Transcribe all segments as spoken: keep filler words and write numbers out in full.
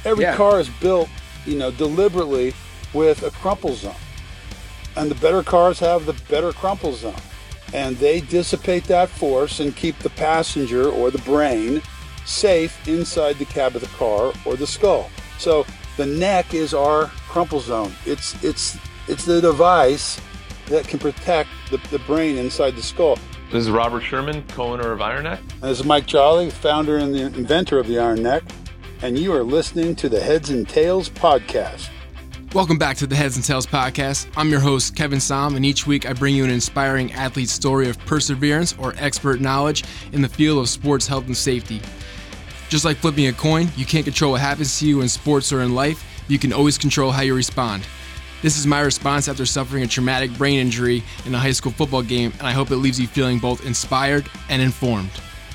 Every Yeah. car is built, you know, deliberately with a crumple zone. And the better cars have the better crumple zone. And they dissipate that force and keep the passenger or the brain safe inside the cab of the car or the skull. So the neck is our crumple zone. It's it's it's the device that can protect the, the brain inside the skull. This is Robert Sherman, co-owner of IronNeck. And this is Mike Jolly, founder and the inventor of the IronNeck. And you are listening to the Heads and Tails podcast. Welcome back to the Heads and Tails podcast. I'm your host, Kevin Som, and each week I bring you an inspiring athlete's story of perseverance or expert knowledge in the field of sports health and safety. Just like flipping a coin, you can't control what happens to you in sports or in life. You can always control how you respond. This is my response after suffering a traumatic brain injury in a high school football game, and I hope it leaves you feeling both inspired and informed.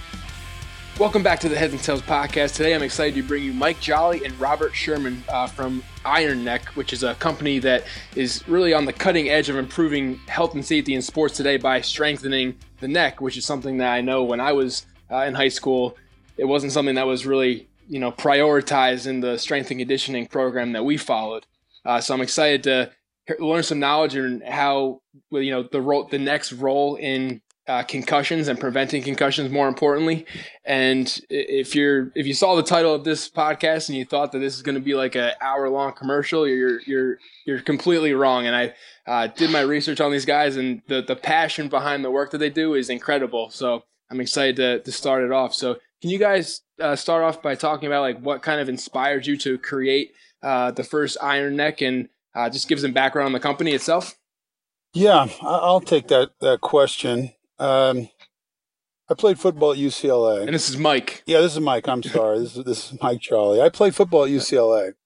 Welcome back to the Heads and Tails podcast. Today I'm excited to bring you Mike Jolly and Robert Sherman uh, from IronNeck, which is a company that is really on the cutting edge of improving health and safety in sports today by strengthening the neck, which is something that I know when I was uh, in high school, it wasn't something that was really, you know, prioritized in the strength and conditioning program that we followed. Uh, so I'm excited to learn some knowledge on how, you know, the role, the next role in Uh, concussions and preventing concussions, more importantly. And if you're if you saw the title of this podcast and you thought that this is going to be like an hour long commercial, you're you're you're completely wrong. And I uh, did my research on these guys, and the the passion behind the work that they do is incredible. So I'm excited to to start it off. So can you guys uh, start off by talking about like what kind of inspired you to create uh, the first IronNeck, and uh, just give some background on the company itself? Yeah, I'll take that that question. Um, I played football at U C L A. And this is Mike. Yeah, this is Mike. I'm sorry. This is this is Mike Jolly. I played football at U C L A.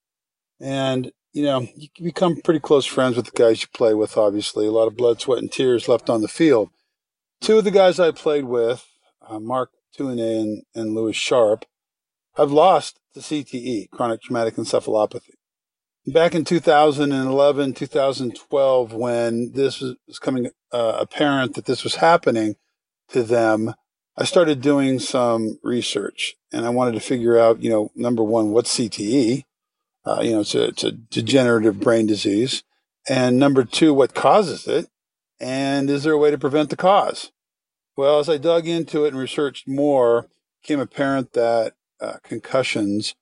And, you know, you can become pretty close friends with the guys you play with, obviously. A lot of blood, sweat, and tears left on the field. Two of the guys I played with, uh, Mark Tuine and, and Louis Sharp, have lost to C T E, chronic traumatic encephalopathy. Back in two thousand eleven, two thousand twelve, when this was, was coming uh, apparent that this was happening to them, I started doing some research, and I wanted to figure out, you know, number one, what's C T E? Uh, you know, it's a, it's a degenerative brain disease. And number two, what causes it? And is there a way to prevent the cause? Well, as I dug into it and researched more, it became apparent that uh, concussions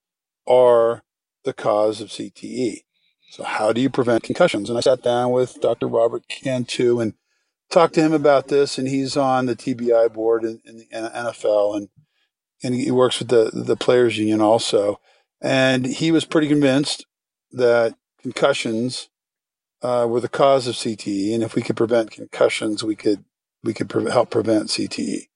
are the cause of C T E. So how do you prevent concussions? And I sat down with Doctor Robert Cantu and talked to him about this, and he's on the T B I board in, in the N F L, and and he works with the, the players union also. And he was pretty convinced that concussions uh, were the cause of C T E, and if we could prevent concussions, we could we could pre- help prevent C T E.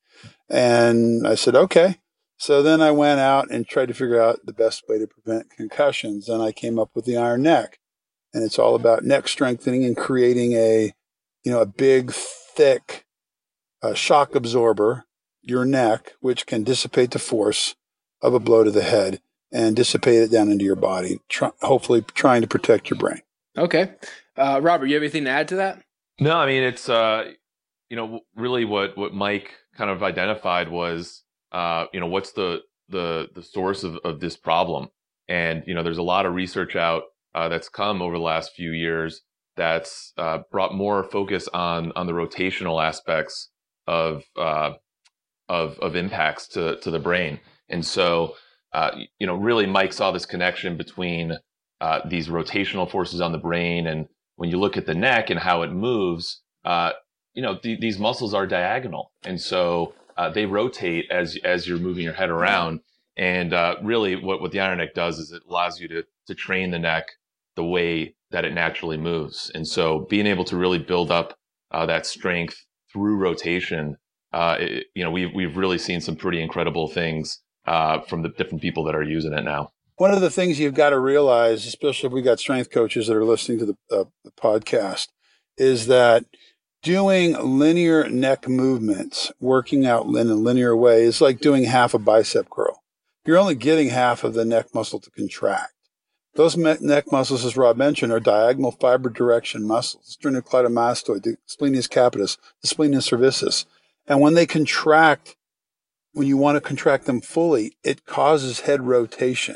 And I said, okay. So then I went out and tried to figure out the best way to prevent concussions, and I came up with the IronNeck. And it's all about neck strengthening and creating a, you know, a big, thick uh, shock absorber, your neck, which can dissipate the force of a blow to the head and dissipate it down into your body, try, hopefully trying to protect your brain. Okay. Uh, Robert, you have anything to add to that? No, I mean, it's, uh, you know, really what, what Mike kind of identified was, uh, you know, what's the, the, the source of, of this problem? And, you know, there's a lot of research out uh, that's come over the last few years that's uh, brought more focus on, on the rotational aspects of, uh, of, of impacts to, to the brain. And so, uh, you know, really Mike saw this connection between uh, these rotational forces on the brain. And when you look at the neck and how it moves, uh, you know, th- these muscles are diagonal. And so, Uh, they rotate as as you're moving your head around, and uh, really, what what the IronNeck does is it allows you to to train the neck the way that it naturally moves. And so, being able to really build up uh, that strength through rotation, uh, it, you know, we've we've really seen some pretty incredible things uh, from the different people that are using it now. One of the things you've got to realize, especially if we got strength coaches that are listening to the, uh, the podcast, is that doing linear neck movements, working out in a linear way, is like doing half a bicep curl. You're only getting half of the neck muscle to contract. Those me- neck muscles, as Rob mentioned, are diagonal fiber direction muscles. Sternocleidomastoid, the splenius capitis, the splenius cervicis. And when they contract, when you want to contract them fully, it causes head rotation.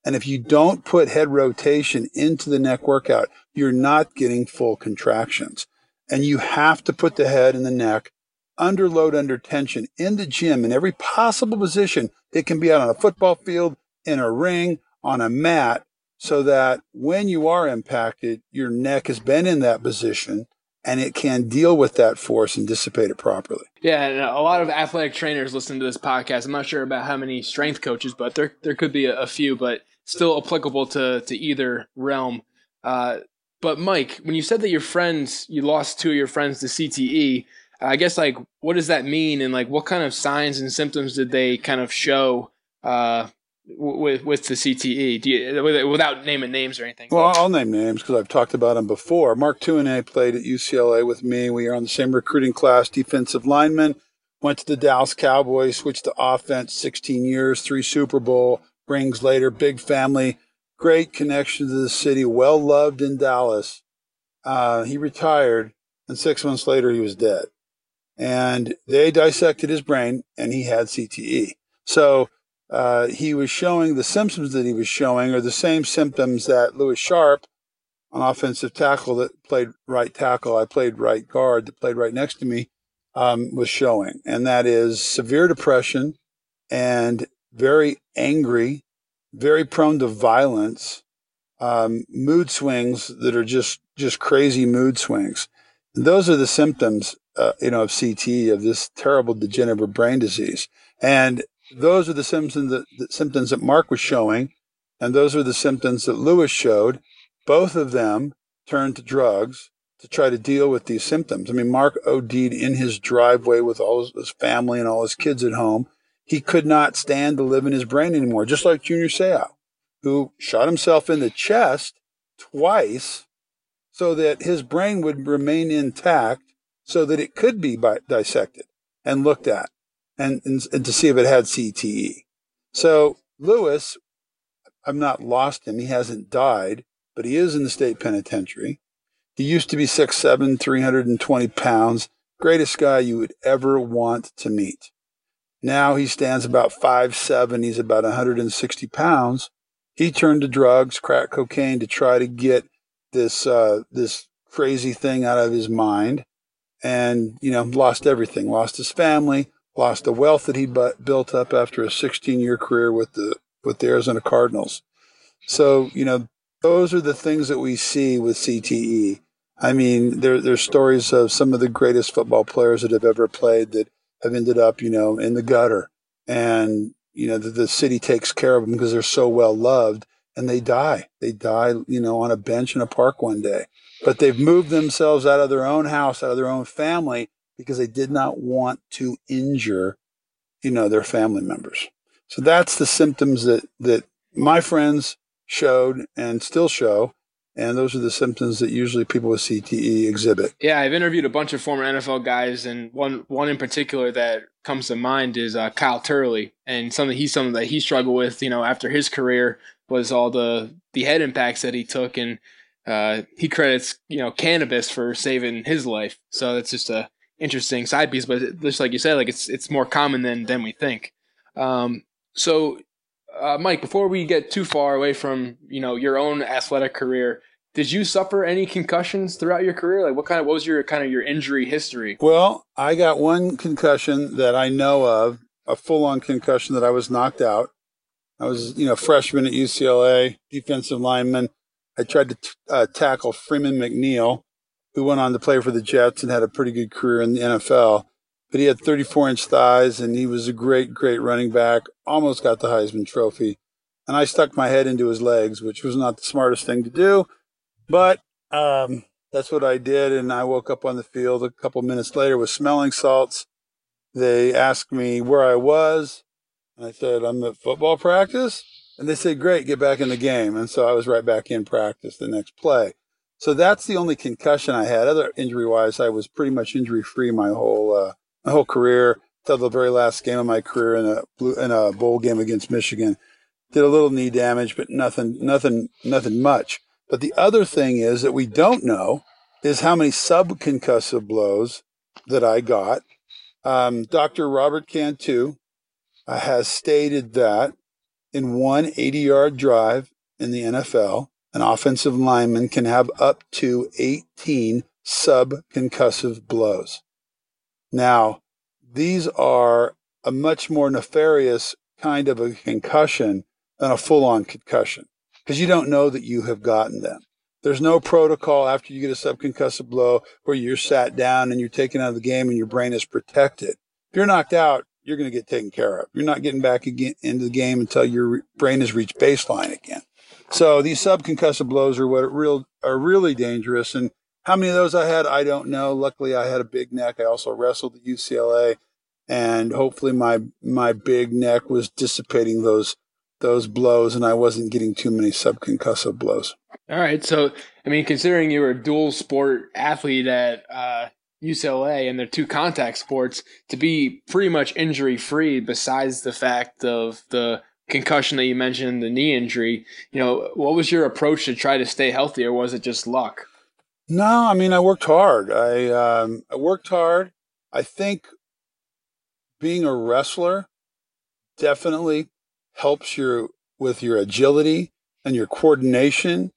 And if you don't put head rotation into the neck workout, you're not getting full contractions. And you have to put the head and the neck under load, under tension in the gym in every possible position. It can be out on a football field, in a ring, on a mat, so that when you are impacted, your neck has been in that position and it can deal with that force and dissipate it properly. Yeah, and a lot of athletic trainers listen to this podcast. I'm not sure about how many strength coaches, but there there could be a, a few, but still applicable to, to either realm. Uh, but Mike, when you said that your friends, you lost two of your friends to C T E, I guess, like, what does that mean? And, like, what kind of signs and symptoms did they kind of show uh, with with the C T E? Do you, without naming names or anything? Well, I'll name names because I've talked about them before. Mark Tuinei played at U C L A with me. We are on the same recruiting class, defensive lineman. Went to the Dallas Cowboys, switched to offense, sixteen years, three Super Bowl rings later, big family, great connection to the city, well loved in Dallas. Uh, he retired, and six months later he was dead. And they dissected his brain, and he had C T E. So uh, he was showing the symptoms that he was showing are the same symptoms that Lewis Sharp, an offensive tackle that played right tackle, I played right guard, that played right next to me, um, was showing. And that is severe depression and very angry, very prone to violence, um, mood swings that are just, just crazy mood swings. And those are the symptoms Uh, you know, of C T E, of this terrible degenerative brain disease. And those are the symptoms that, the symptoms that Mark was showing, and those are the symptoms that Lewis showed. Both of them turned to drugs to try to deal with these symptoms. I mean, Mark OD'd in his driveway with all his, his family and all his kids at home. He could not stand to live in his brain anymore, just like Junior Seau, who shot himself in the chest twice so that his brain would remain intact, so that it could be bi- dissected and looked at and, and, and to see if it had C T E. So Lewis, I've not lost him. He hasn't died, but he is in the state penitentiary. He used to be six seven, three hundred twenty pounds, greatest guy you would ever want to meet. Now he stands about five seven. He's about one hundred sixty pounds. He turned to drugs, crack cocaine, to try to get this, uh, this crazy thing out of his mind. And, you know, lost everything, lost his family, lost the wealth that he bu- built up after a sixteen-year career with the with the Arizona Cardinals. So, you know, those are the things that we see with C T E. I mean, there there's stories of some of the greatest football players that have ever played that have ended up, you know, in the gutter. And, you know, the, the city takes care of them because they're so well loved, and they die. They die, you know, on a bench in a park one day. But they've moved themselves out of their own house, out of their own family, because they did not want to injure, you know, their family members. So that's the symptoms that, that my friends showed and still show. And those are the symptoms that usually people with C T E exhibit. Yeah, I've interviewed a bunch of former N F L guys, and one one in particular that comes to mind is uh, Kyle Turley. And something he's something that he struggled with, you know, after his career was all the the head impacts that he took, and uh, he credits, you know, cannabis for saving his life. So that's just a interesting side piece. But just like you said, like it's it's more common than than we think. Um, so, uh, Mike, before we get too far away from, you know, your own athletic career, did you suffer any concussions throughout your career? Like, what kind of what was your kind of your injury history? Well, I got one concussion that I know of, a full-on concussion that I was knocked out. I was, you know, freshman at U C L A, defensive lineman. I tried to t- uh, tackle Freeman McNeil, who went on to play for the Jets and had a pretty good career in the N F L. But he had thirty-four inch thighs, and he was a great, great running back. Almost got the Heisman Trophy. And I stuck my head into his legs, which was not the smartest thing to do. But um, that's what I did, and I woke up on the field a couple minutes later with smelling salts. They asked me where I was, and I said, I'm at football practice. And they said, great, get back in the game. And so I was right back in practice the next play. So that's the only concussion I had. Other injury-wise, I was pretty much injury-free my whole uh, my whole career, till the very last game of my career in a blue, in a bowl game against Michigan. Did a little knee damage, but nothing, nothing, nothing much. But the other thing is that we don't know is how many subconcussive blows that I got. Um, Doctor Robert Cantu uh, has stated that in one eighty-yard drive in the N F L, an offensive lineman can have up to eighteen subconcussive blows. Now, these are a much more nefarious kind of a concussion than a full-on concussion because you don't know that you have gotten them. There's no protocol after you get a subconcussive blow where you're sat down and you're taken out of the game and your brain is protected. If you're knocked out, you're going to get taken care of. You're not getting back again into the game until your brain has reached baseline again. So these subconcussive blows are what are real are really dangerous. And how many of those I had, I don't know. Luckily, I had a big neck. I also wrestled at U C L A, and hopefully my my big neck was dissipating those those blows, and I wasn't getting too many subconcussive blows. All right. So, I mean, considering you were a dual sport athlete at uh, U C L A and they're two contact sports, to be pretty much injury free, besides the fact of the concussion that you mentioned, the knee injury, you know, what was your approach to try to stay healthy, or was it just luck? No, I mean, I worked hard. I um, I worked hard. I think being a wrestler definitely helps you with your agility and your coordination.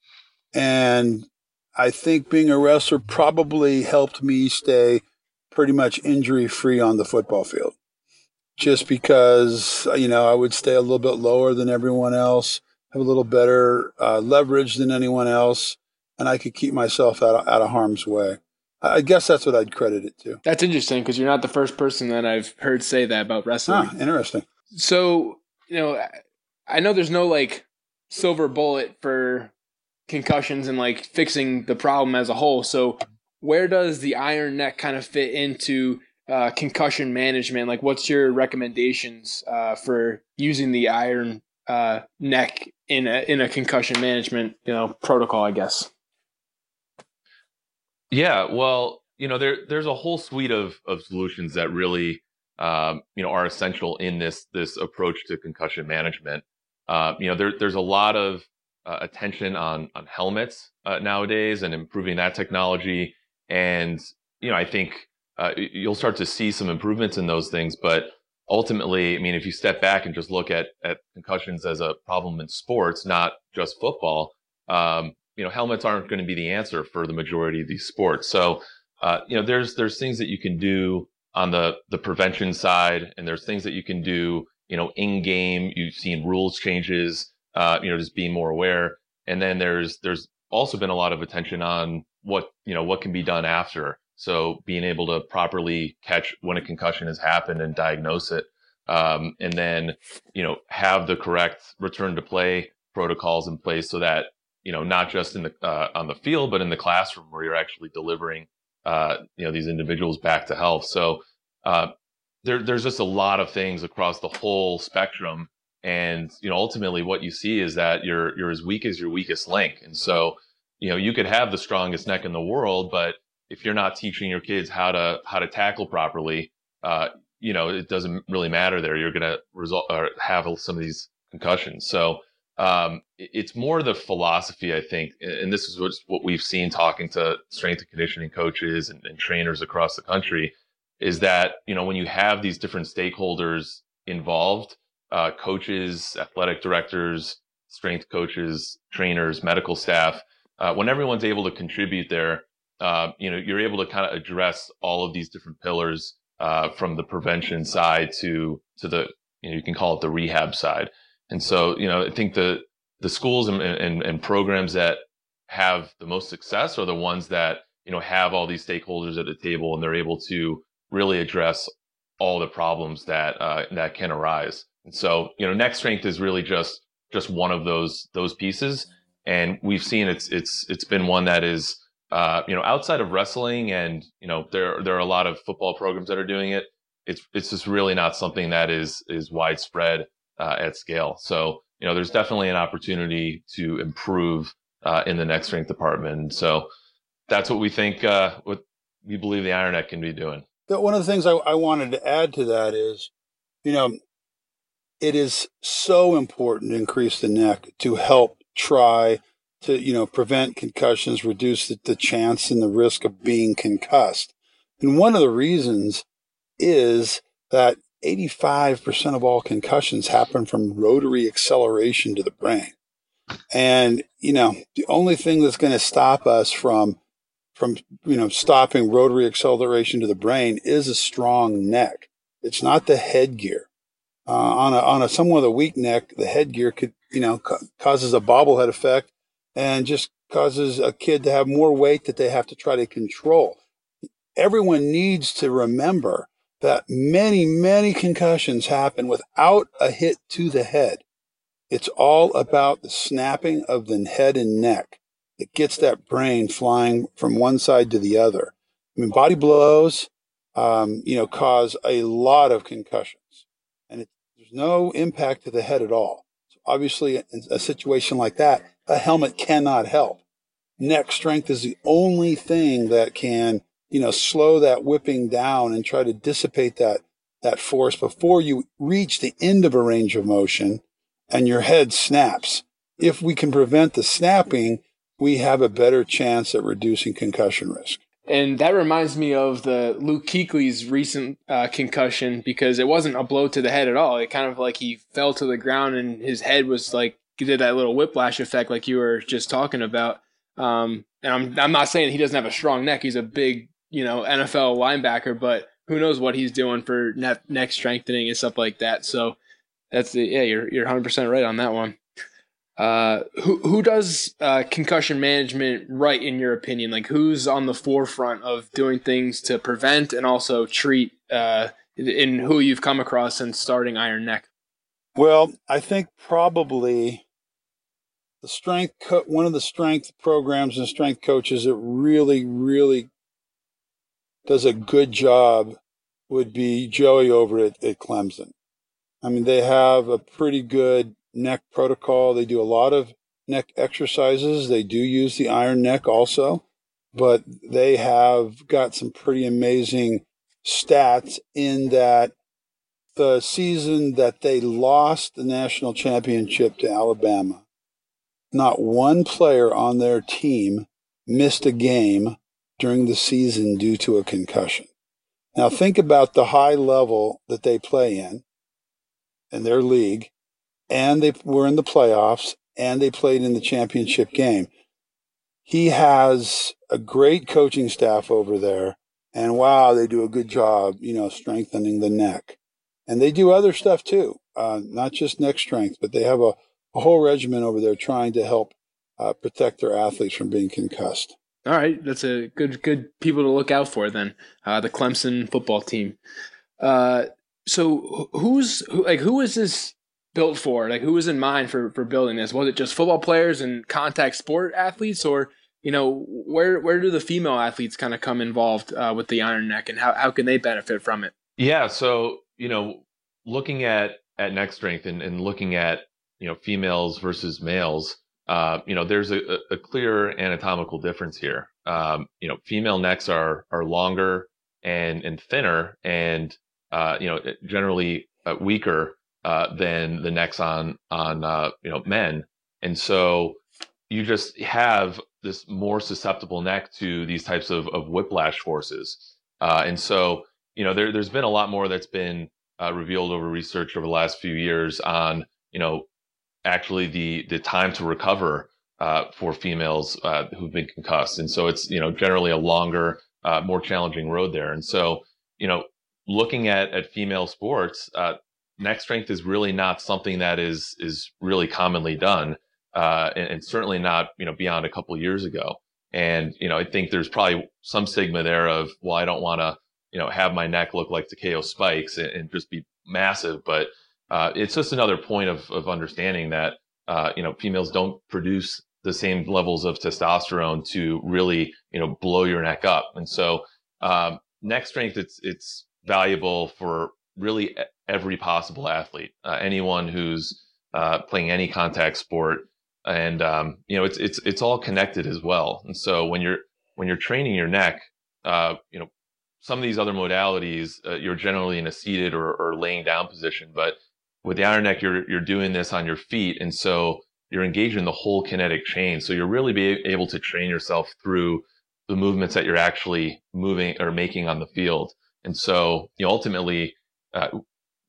And I think being a wrestler probably helped me stay pretty much injury-free on the football field. Just because, you know, I would stay a little bit lower than everyone else, have a little better uh, leverage than anyone else, and I could keep myself out of, out of harm's way. I guess that's what I'd credit it to. That's interesting because you're not the first person that I've heard say that about wrestling. Ah, interesting. So, you know, I know there's no like silver bullet for concussions and like fixing the problem as a whole. So where does the iron neck kind of fit into uh, concussion management? Like what's your recommendations uh, for using the iron uh, neck in a, in a concussion management, you know, protocol, I guess? Yeah, well, you know, there there's a whole suite of of solutions that really, um, you know, are essential in this this approach to concussion management. Uh, you know, there there's a lot of uh, attention on on helmets uh, nowadays and improving that technology, and you know, I think uh, you'll start to see some improvements in those things. But ultimately, I mean, if you step back and just look at at concussions as a problem in sports, not just football. Um, You know, helmets aren't going to be the answer for the majority of these sports. So, uh, you know, there's there's things that you can do on the the prevention side, and there's things that you can do, you know, in game. You've seen rules changes, uh, you know, just being more aware. And then there's there's also been a lot of attention on what you know what can be done after. So being able to properly catch when a concussion has happened and diagnose it, um, and then you know have the correct return to play protocols in place so that. You know, not just in the uh, on the field, but in the classroom where you're actually delivering, uh, you know, these individuals back to health. So uh, there, there's just a lot of things across the whole spectrum, and you know, ultimately, what you see is that you're you're as weak as your weakest link. And so, you know, you could have the strongest neck in the world, but if you're not teaching your kids how to how to tackle properly, uh, you know, it doesn't really matter. There, you're going to result or have some of these concussions. So. Um, it's more the philosophy, I think, and this is what, what we've seen talking to strength and conditioning coaches and, and trainers across the country, is that, you know, when you have these different stakeholders involved, uh, coaches, athletic directors, strength coaches, trainers, medical staff, uh, when everyone's able to contribute there, uh, you know, you're able to kind of address all of these different pillars, uh, from the prevention side to, to the, you know, you can call it the rehab side. And so, you know, I think the the schools and, and, and programs that have the most success are the ones that, you know, have all these stakeholders at the table and they're able to really address all the problems that uh, that can arise. And so, you know, neck strength is really just just one of those those pieces. And we've seen it's it's it's been one that is, uh, you know, outside of wrestling and, you know, there there are a lot of football programs that are doing it. It's it's just really not something that is is widespread. Uh, at scale. So, you know, there's definitely an opportunity to improve uh, in the neck strength department. And so that's what we think, uh, what we believe the iron neck can be doing. One of the things I, I wanted to add to that is, you know, it is so important to increase the neck to help try to, you know, prevent concussions, reduce the, the chance and the risk of being concussed. And one of the reasons is that eighty-five percent of all concussions happen from rotary acceleration to the brain. And, you know, the only thing that's going to stop us from, from, you know, stopping rotary acceleration to the brain is a strong neck. It's not the headgear. Uh, on a, on a somewhat of a weak neck, the headgear could, you know, ca- causes a bobblehead effect and just causes a kid to have more weight that they have to try to control. Everyone needs to remember that many, many concussions happen without a hit to the head. It's all about the snapping of the head and neck that gets that brain flying from one side to the other. I mean, body blows, um, you know, cause a lot of concussions, and it, there's no impact to the head at all. So obviously, in a situation like that, a helmet cannot help. Neck strength is the only thing that can, you know, slow that whipping down and try to dissipate that, that force before you reach the end of a range of motion and your head snaps. If we can prevent the snapping, we have a better chance at reducing concussion risk. And that reminds me of the Luke Kuechly's recent uh, concussion, because it wasn't a blow to the head at all. It kind of like he fell to the ground and his head was like, he did that little whiplash effect like you were just talking about. Um, and I'm I'm not saying he doesn't have a strong neck. He's a big, you know, N F L linebacker, but who knows what he's doing for neck, neck strengthening and stuff like that. So that's the, yeah, you're you're one hundred percent right on that one. Uh, who who does uh, concussion management right, in your opinion? Like, who's on the forefront of doing things to prevent and also treat, uh, in who you've come across since starting Iron Neck? Well, I think probably the strength co- one of the strength programs and strength coaches that really, really does a good job would be Joey over at, at Clemson. I mean, they have a pretty good neck protocol. They do a lot of neck exercises. They do use the Iron Neck also, but they have got some pretty amazing stats in that the season that they lost the national championship to Alabama, not one player on their team missed a game during the season due to a concussion. Now think about the high level that they play in, in their league, and they were in the playoffs, and they played in the championship game. He has a great coaching staff over there, and wow, they do a good job, you know, strengthening the neck. And they do other stuff too, uh, not just neck strength, but they have a, a whole regimen over there trying to help uh, protect their athletes from being concussed. All right, that's a good good people to look out for then. Uh, the Clemson football team. Uh, so who's who, like who is this built for? Like, who was in mind for, for building this? Was it just football players and contact sport athletes, or, you know, where where do the female athletes kind of come involved uh, with the Iron Neck, and how, how can they benefit from it? Yeah. So, you know, looking at, at neck strength and, and looking at, you know, females versus males, uh, you know, there's a, a clear anatomical difference here. Um, you know, female necks are, are longer and, and thinner and, uh, you know, generally uh, weaker Uh, than the necks on on uh, you know men, and so you just have this more susceptible neck to these types of, of whiplash forces, uh, and so you know there there's been a lot more that's been uh, revealed over research over the last few years on you know actually the the time to recover uh, for females uh, who've been concussed, and so it's you know generally a longer, uh, more challenging road there, and so you know looking at at female sports. Uh, Neck strength is really not something that is is really commonly done, uh, and, and certainly not you know beyond a couple of years ago. And you know I think there's probably some stigma there of, well, I don't want to you know have my neck look like Takeo Spikes and, and just be massive. But uh, it's just another point of of understanding that uh, you know females don't produce the same levels of testosterone to really you know blow your neck up. And so um, neck strength it's it's valuable for really every possible athlete, uh, anyone who's uh, playing any contact sport, and um, you know it's it's it's all connected as well. And so when you're when you're training your neck, uh, you know some of these other modalities uh, you're generally in a seated or, or laying down position, but with the Iron Neck you're you're doing this on your feet, and so you're engaging the whole kinetic chain. So you're really be able to train yourself through the movements that you're actually moving or making on the field. And so you know, ultimately. Uh,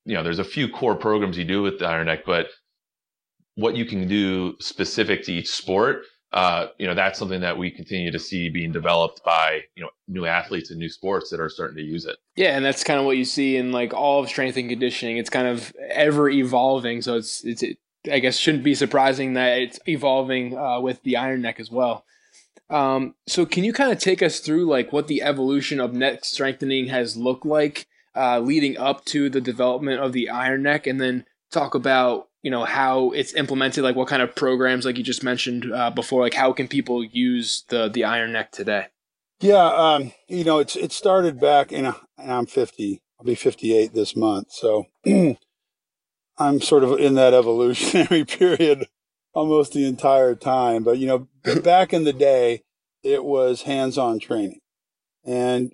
you know, there's a few core programs you do with the Iron Neck, but what you can do specific to each sport, uh, you know, that's something that we continue to see being developed by, you know, new athletes and new sports that are starting to use it. Yeah, and that's kind of what you see in like all of strength and conditioning. It's kind of ever evolving, so it's it's it, I guess shouldn't be surprising that it's evolving uh, with the Iron Neck as well. Um, so can you kind of take us through like what the evolution of neck strengthening has looked like uh, leading up to the development of the Iron Neck, and then talk about, you know, how it's implemented, like what kind of programs, like you just mentioned uh, before, like how can people use the the Iron Neck today? Yeah, um, you know, it's it started back in, a, and I'm fifty, I'll be fifty-eight this month. So I'm sort of in that evolutionary period almost the entire time. But, you know, back in the day, it was hands-on training. And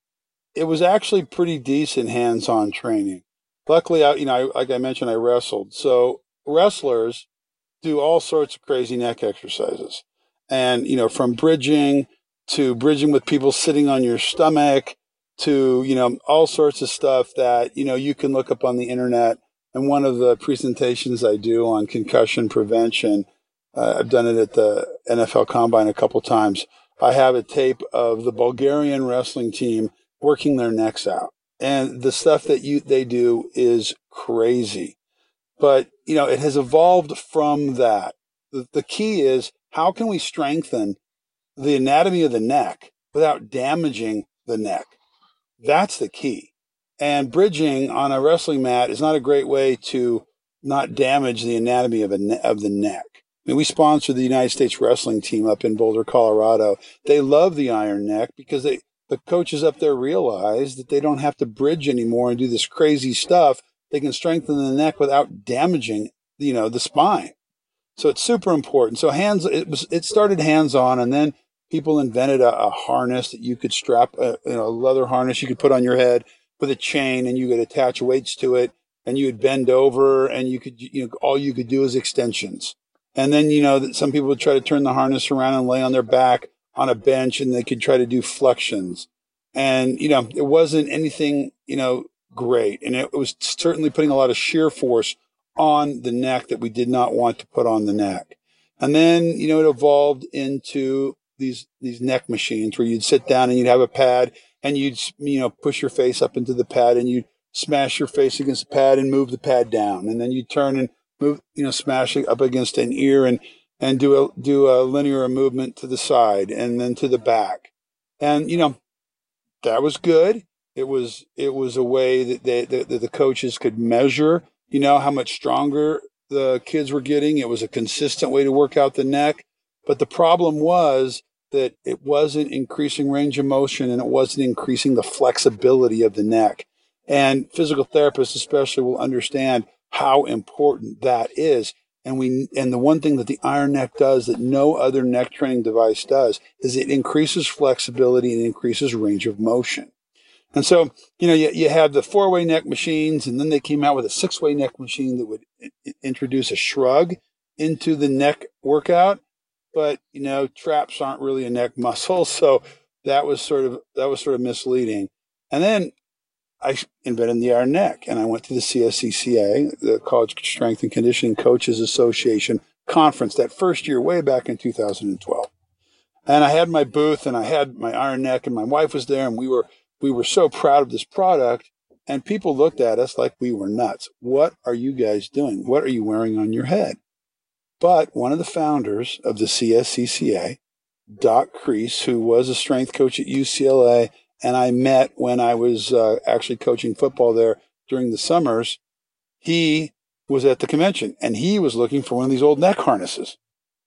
it was actually pretty decent hands-on training. Luckily, I, you know, I, like I mentioned, I wrestled. So wrestlers do all sorts of crazy neck exercises. And, you know, from bridging to bridging with people sitting on your stomach to, you know, all sorts of stuff that, you know, you can look up on the internet. And one of the presentations I do on concussion prevention, uh, I've done it at the N F L Combine a couple times. I have a tape of the Bulgarian wrestling team working their necks out. And the stuff that you they do is crazy. But, you know, it has evolved from that. The, the key is, how can we strengthen the anatomy of the neck without damaging the neck? That's the key. And bridging on a wrestling mat is not a great way to not damage the anatomy of a ne- of the neck. I mean, we sponsor the United States wrestling team up in Boulder, Colorado. They love the Iron Neck because they the coaches up there realize that they don't have to bridge anymore and do this crazy stuff. They can strengthen the neck without damaging, you know, the spine. So it's super important. So hands, it was it started hands on, and then people invented a, a harness that you could strap, a, you know, a leather harness you could put on your head with a chain, and you could attach weights to it, and you would bend over, and you could, you know, all you could do is extensions. And then, you know, that some people would try to turn the harness around and lay on their back on a bench, and they could try to do flexions. And, you know, it wasn't anything, you know, great. And it was certainly putting a lot of shear force on the neck that we did not want to put on the neck. And then, you know, it evolved into these, these neck machines where you'd sit down and you'd have a pad, and you'd, you know, push your face up into the pad, and you'd smash your face against the pad and move the pad down. And then you'd turn and move, you know, smash it up against an ear, and, and do a, do a linear movement to the side and then to the back. And, you know, that was good. It was, it was a way that they, that, that the coaches could measure, you know, how much stronger the kids were getting. It was a consistent way to work out the neck. But the problem was that it wasn't increasing range of motion, and it wasn't increasing the flexibility of the neck. And physical therapists especially will understand how important that is. And we, and the one thing that the Iron Neck does that no other neck training device does is it increases flexibility and increases range of motion. And so, you know, you, you have the four-way neck machines, and then they came out with a six-way neck machine that would I- introduce a shrug into the neck workout. But, you know, traps aren't really a neck muscle. So that was sort of, that was sort of misleading. And then I invented the Iron Neck, and I went to the C S C C A, the College Strength and Conditioning Coaches Association conference that first year, way back in two thousand twelve. And I had my booth, and I had my Iron Neck, and my wife was there, and we were, we were so proud of this product. And people looked at us like we were nuts. What are you guys doing? What are you wearing on your head? But one of the founders of the C S C C A, Doc Crease, who was a strength coach at U C L A, and I met when I was uh, actually coaching football there during the summers, he was at the convention, and he was looking for one of these old neck harnesses.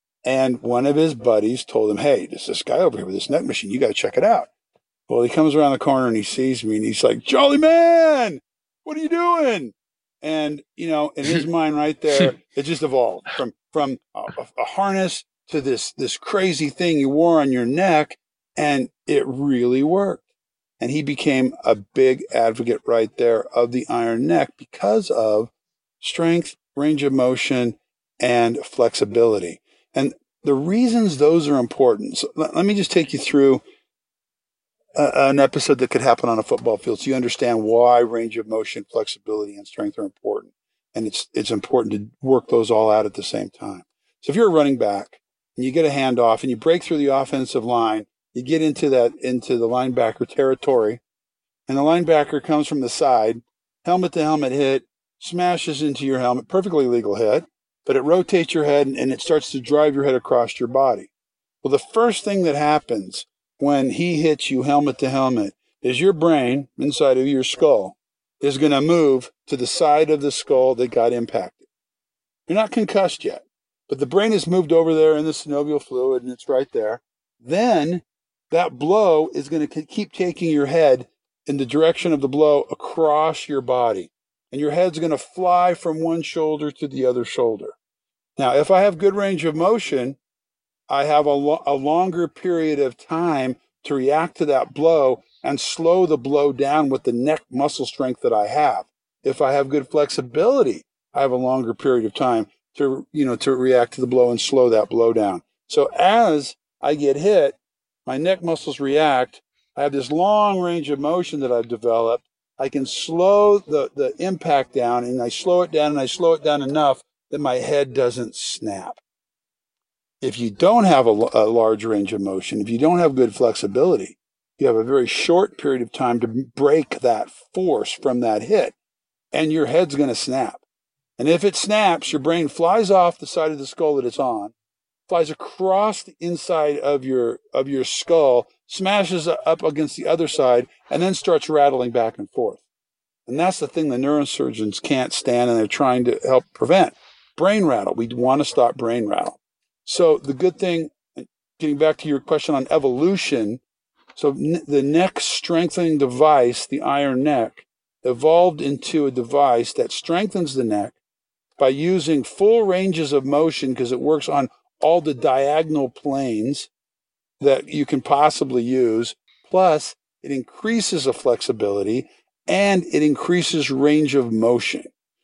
And one of his buddies told him, hey, there's this guy over here with this neck machine. You got to check it out. Well, he comes around the corner, and he sees me, and he's like, Jolly man, what are you doing? And, you know, in his mind right there, it just evolved from from a, a harness to this this crazy thing you wore on your neck, and it really worked. And he became a big advocate right there of the Iron Neck because of strength, range of motion, and flexibility. And the reasons those are important, so let, let me just take you through a, an episode that could happen on a football field. So you understand why range of motion, flexibility, and strength are important. And it's it's important to work those all out at the same time. So if you're a running back and you get a handoff and you break through the offensive line, you get into that into the linebacker territory, and the linebacker comes from the side, helmet to helmet hit, smashes into your helmet, perfectly legal hit, but it rotates your head and it starts to drive your head across your body. Well, the first thing that happens when he hits you helmet to helmet is your brain inside of your skull is going to move to the side of the skull that got impacted. You're not concussed yet, but the brain has moved over there in the synovial fluid and it's right there. Then that blow is going to keep taking your head in the direction of the blow across your body. And your head's going to fly from one shoulder to the other shoulder. Now, if I have good range of motion, I have a, lo- a longer period of time to react to that blow and slow the blow down with the neck muscle strength that I have. If I have good flexibility, I have a longer period of time to, you know, to react to the blow and slow that blow down. So as I get hit, my neck muscles react. I have this long range of motion that I've developed. I can slow the, the impact down, and I slow it down and I slow it down enough that my head doesn't snap. If you don't have a, a large range of motion, if you don't have good flexibility, you have a very short period of time to break that force from that hit, and your head's going to snap. And if it snaps, your brain flies off the side of the skull that it's on, flies across the inside of your of your skull, smashes up against the other side, and then starts rattling back and forth. And that's the thing the neurosurgeons can't stand, and they're trying to help prevent. Brain rattle. We want to stop brain rattle. So the good thing, getting back to your question on evolution, so n- the neck strengthening device, the iron neck, evolved into a device that strengthens the neck by using full ranges of motion because it works on all the diagonal planes that you can possibly use. Plus, it increases the flexibility and it increases range of motion.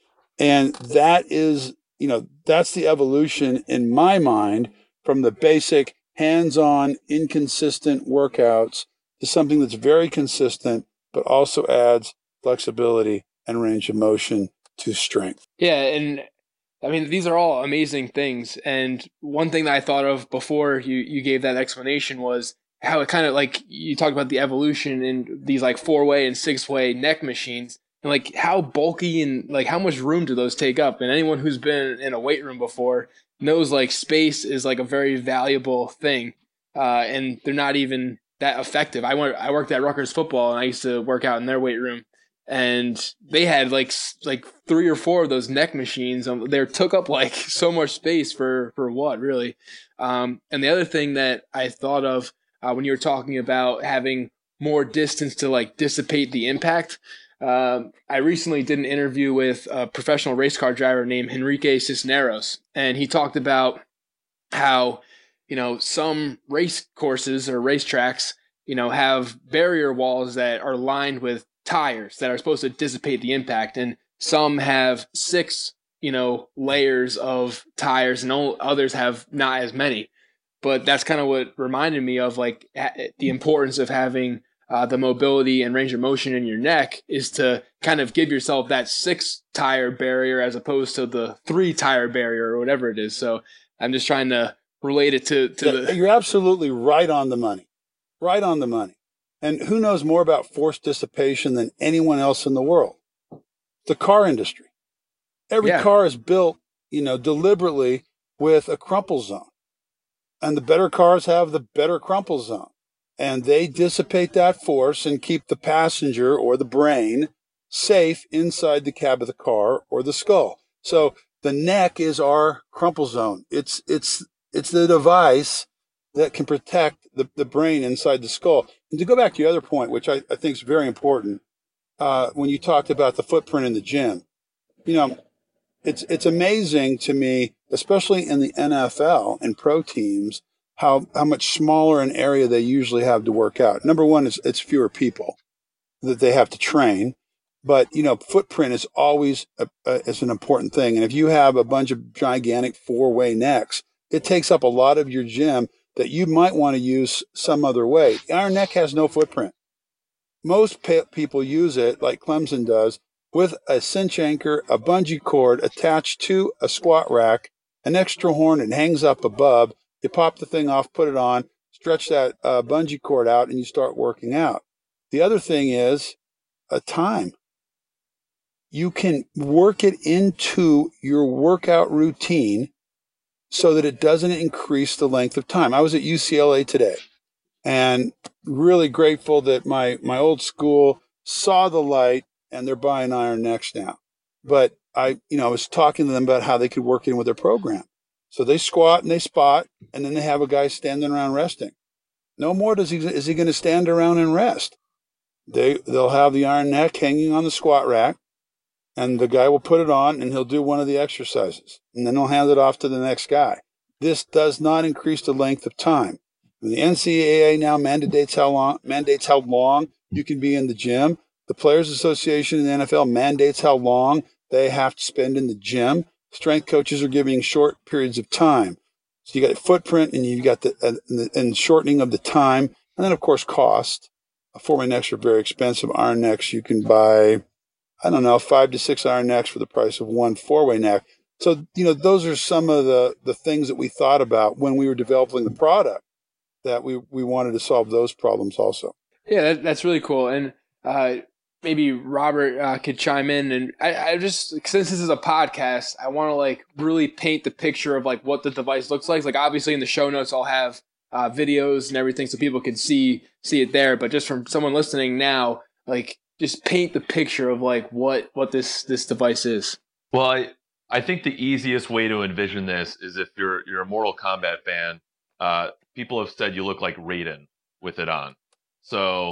And that is, you know, that's the evolution in my mind from the basic hands-on, inconsistent workouts to something that's very consistent, but also adds flexibility and range of motion to strength. Yeah, and I mean, these are all amazing things. And one thing that I thought of before you, you gave that explanation was how it kind of like you talked about the evolution in these like four-way and six-way neck machines, and like how bulky and like how much room do those take up. And anyone who's been in a weight room before knows like space is like a very valuable thing, uh, and they're not even that effective. I went, I worked at Rutgers football, and I used to work out in their weight room. And they had like like three or four of those neck machines. Um, they took up like so much space for for what really. Um, and the other thing that I thought of uh, when you were talking about having more distance to like dissipate the impact, uh, I recently did an interview with a professional race car driver named Enrique Cisneros, and he talked about how, you know, some race courses or race tracks, you know, have barrier walls that are lined with tires that are supposed to dissipate the impact, and some have six, you know, layers of tires, and others have not as many. But that's kind of what reminded me of like the importance of having uh, the mobility and range of motion in your neck is to kind of give yourself that six tire barrier as opposed to the three tire barrier or whatever it is. So I'm just trying to relate it to, to yeah, the. You're absolutely right on the money, right on the money. And who knows more about force dissipation than anyone else in the world? The car industry. Every Yeah. car is built, you know, deliberately with a crumple zone. And the better cars have the better crumple zone. And they dissipate that force and keep the passenger or the brain safe inside the cab of the car or the skull. So the neck is our crumple zone. It's it's it's the device that can protect the, the brain inside the skull. And to go back to your other point, which I, I think is very important, uh, when you talked about the footprint in the gym, you know, it's it's amazing to me, especially in the N F L and pro teams, how, how much smaller an area they usually have to work out. Number one, is it's fewer people that they have to train. But, you know, footprint is always a, a, is an important thing. And if you have a bunch of gigantic four-way necks, it takes up a lot of your gym that you might want to use some other way. Our neck has no footprint. most pe- people use it like Clemson does with a cinch anchor, a bungee cord attached to a squat rack, an extra horn that hangs up above. You pop the thing off, put it on, stretch that uh, bungee cord out, and you start working out. The other thing is a time. You can work it into your workout routine so that it doesn't increase the length of time. I was at U C L A today and really grateful that my, my old school saw the light and they're buying Iron Necks now. But I, you know, I was talking to them about how they could work in with their program. So they squat and they spot, and then they have a guy standing around resting. No more does he, is he going to stand around and rest. They, they'll have the Iron Neck hanging on the squat rack, and the guy will put it on and he'll do one of the exercises, and then he'll hand it off to the next guy. This does not increase the length of time. And the N C double A now mandates how long, mandates how long you can be in the gym. The Players Association in the N F L mandates how long they have to spend in the gym. Strength coaches are giving short periods of time. So you got a footprint, and you've got the, uh, the and shortening of the time. And then, of course, cost. Four-way necks are very expensive. Iron necks, you can buy, I don't know, five to six Iron necks for the price of one four-way neck. So, you know, those are some of the, the things that we thought about when we were developing the product, that we, we wanted to solve those problems also. Yeah, that, that's really cool. And uh, maybe Robert uh, could chime in. And I, I just, since this is a podcast, I want to like really paint the picture of like what the device looks like. Like obviously in the show notes, I'll have uh, videos and everything so people can see see it there. But just from someone listening now, like just paint the picture of like what what this this device is. Well, I I think the easiest way to envision this is if you're you're a Mortal Kombat fan. Uh, people have said you look like Raiden with it on. So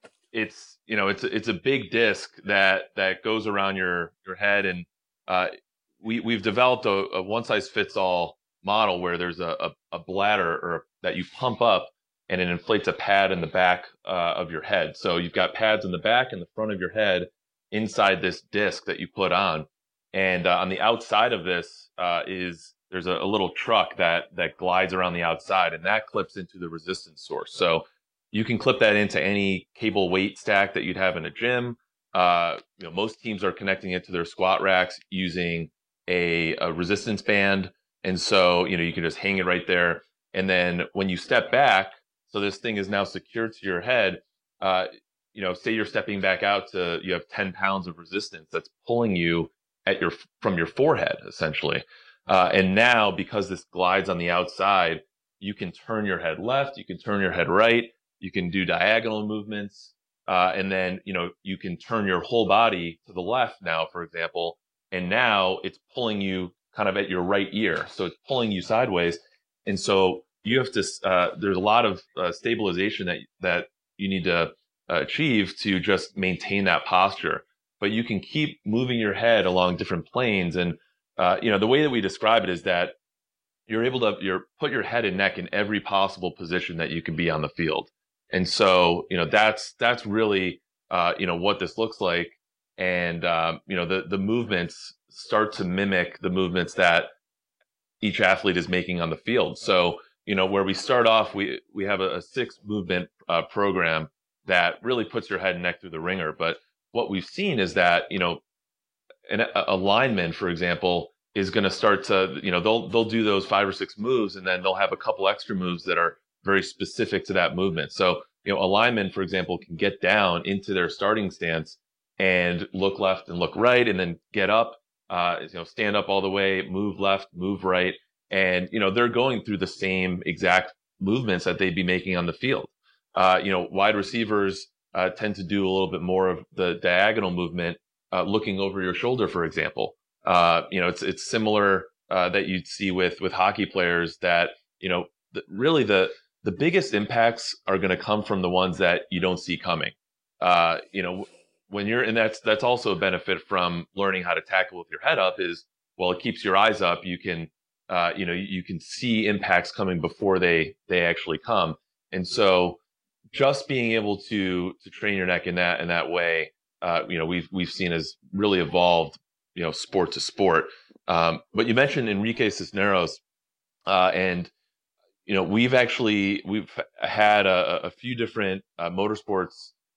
it's you know it's it's a big disc that that goes around your your head, and uh, we we've developed a, a one size fits all model where there's a, a, a bladder or that you pump up, and it inflates a pad in the back uh, of your head. So you've got pads in the back and the front of your head inside this disc that you put on. And uh, on the outside of this uh, is there's a, a little truck that that glides around the outside, and that clips into the resistance source. So you can clip that into any cable weight stack that you'd have in a gym. Uh, you know, most teams are connecting it to their squat racks using a, a resistance band, and so you know you can just hang it right there. And then when you step back, so this thing is now secured to your head. Uh, you know, say you're stepping back out to you have ten pounds of resistance that's pulling you at your from your forehead essentially. Uh, and now because this glides on the outside, you can turn your head left, you can turn your head right, you can do diagonal movements, uh, and then you know you can turn your whole body to the left now, for example, and now it's pulling you kind of at your right ear, so it's pulling you sideways, and so you have to. Uh, there's a lot of uh, stabilization that that you need to uh, achieve to just maintain that posture. But you can keep moving your head along different planes, and uh, you know the way that we describe it is that you're able to you're put your head and neck in every possible position that you can be on the field. And so you know that's that's really uh, you know what this looks like, and um, you know the the movements start to mimic the movements that each athlete is making on the field. So you know where we start off, we we have a, a six movement uh, program that really puts your head and neck through the ringer, but what we've seen is that, you know, an, a lineman, for example, is going to start to, you know, they'll they'll do those five or six moves, and then they'll have a couple extra moves that are very specific to that movement. So, you know, a lineman, for example, can get down into their starting stance and look left and look right, and then get up, uh, you know, stand up all the way, move left, move right, and you know they're going through the same exact movements that they'd be making on the field. Uh, you know, wide receivers Uh, tend to do a little bit more of the diagonal movement, uh, looking over your shoulder, for example. Uh, you know, it's it's similar uh, that you'd see with with hockey players that, you know, the, really the the biggest impacts are going to come from the ones that you don't see coming. Uh, you know, when you're, and that's that's also a benefit from learning how to tackle with your head up is, well, it keeps your eyes up. You can, uh, you know, you can see impacts coming before they they actually come, and so just being able to to train your neck in that in that way, uh, you know, we've we've seen has really evolved, you know, sport to sport. Um, but you mentioned Enrique Cisneros, uh, and you know, we've actually we've had a, a few different uh, motorsports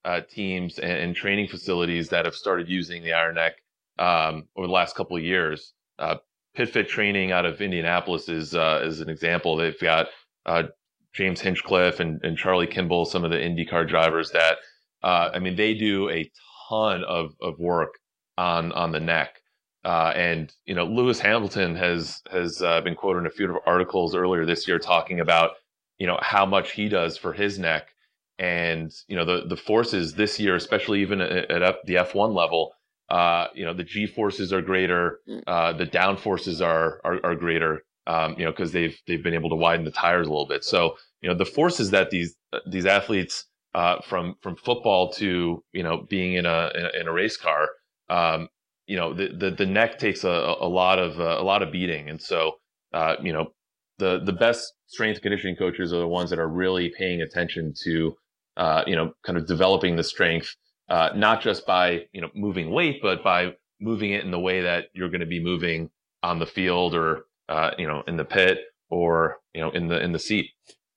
uh, teams and, and training facilities that have started using the Iron Neck um, over the last couple of years. Uh, PitFit Training out of Indianapolis is uh, is an example. They've got uh, James Hinchcliffe and, and Charlie Kimball, some of the IndyCar drivers that, uh, I mean, they do a ton of, of work on on the neck. Uh, and, you know, Lewis Hamilton has has uh, been quoted in a few articles earlier this year talking about, you know, how much he does for his neck. And, you know, the, the forces this year, especially even at, at the F one level, uh, you know, the G forces are greater. Uh, the down forces are, are, are greater, um, you know, because they've, they've been able to widen the tires a little bit. So, you know, the forces that these, these athletes, uh, from, from football to, you know, being in a, in a, in a race car, um, you know, the, the, the neck takes a, a lot of, uh, a lot of beating. And so, uh, you know, the, the best strength and conditioning coaches are the ones that are really paying attention to, uh, you know, kind of developing the strength, uh, not just by, you know, moving weight, but by moving it in the way that you're going to be moving on the field or, uh, you know, in the pit or, you know, in the, in the seat.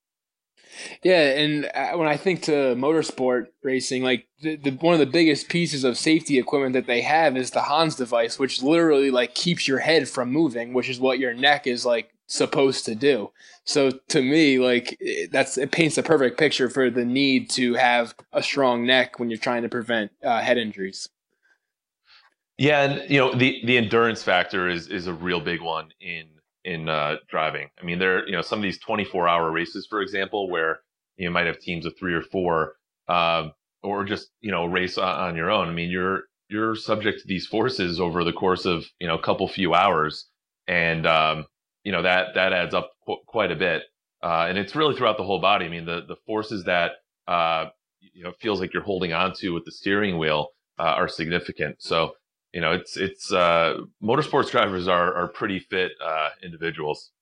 Yeah, and when I think to motorsport racing, like the, the one of the biggest pieces of safety equipment that they have is the Hans device, which literally like keeps your head from moving, which is what your neck is like supposed to do. So to me, like that's it paints a perfect picture for the need to have a strong neck when you're trying to prevent uh, head injuries. Yeah, and you know the the endurance factor is is a real big one in. in uh, driving. I mean, there, you know, some of these twenty-four hour races, for example, where you might have teams of three or four, um, or just, you know, race on, on your own. I mean, you're, you're subject to these forces over the course of, you know, a couple few hours. And, um, you know, that, that adds up qu- quite a bit. Uh, and it's really throughout the whole body. I mean, the, the forces that, uh, you know, feels like you're holding on to with the steering wheel, uh, are significant. So, you know, it's, it's, uh, motorsports drivers are, are pretty fit, uh, individuals.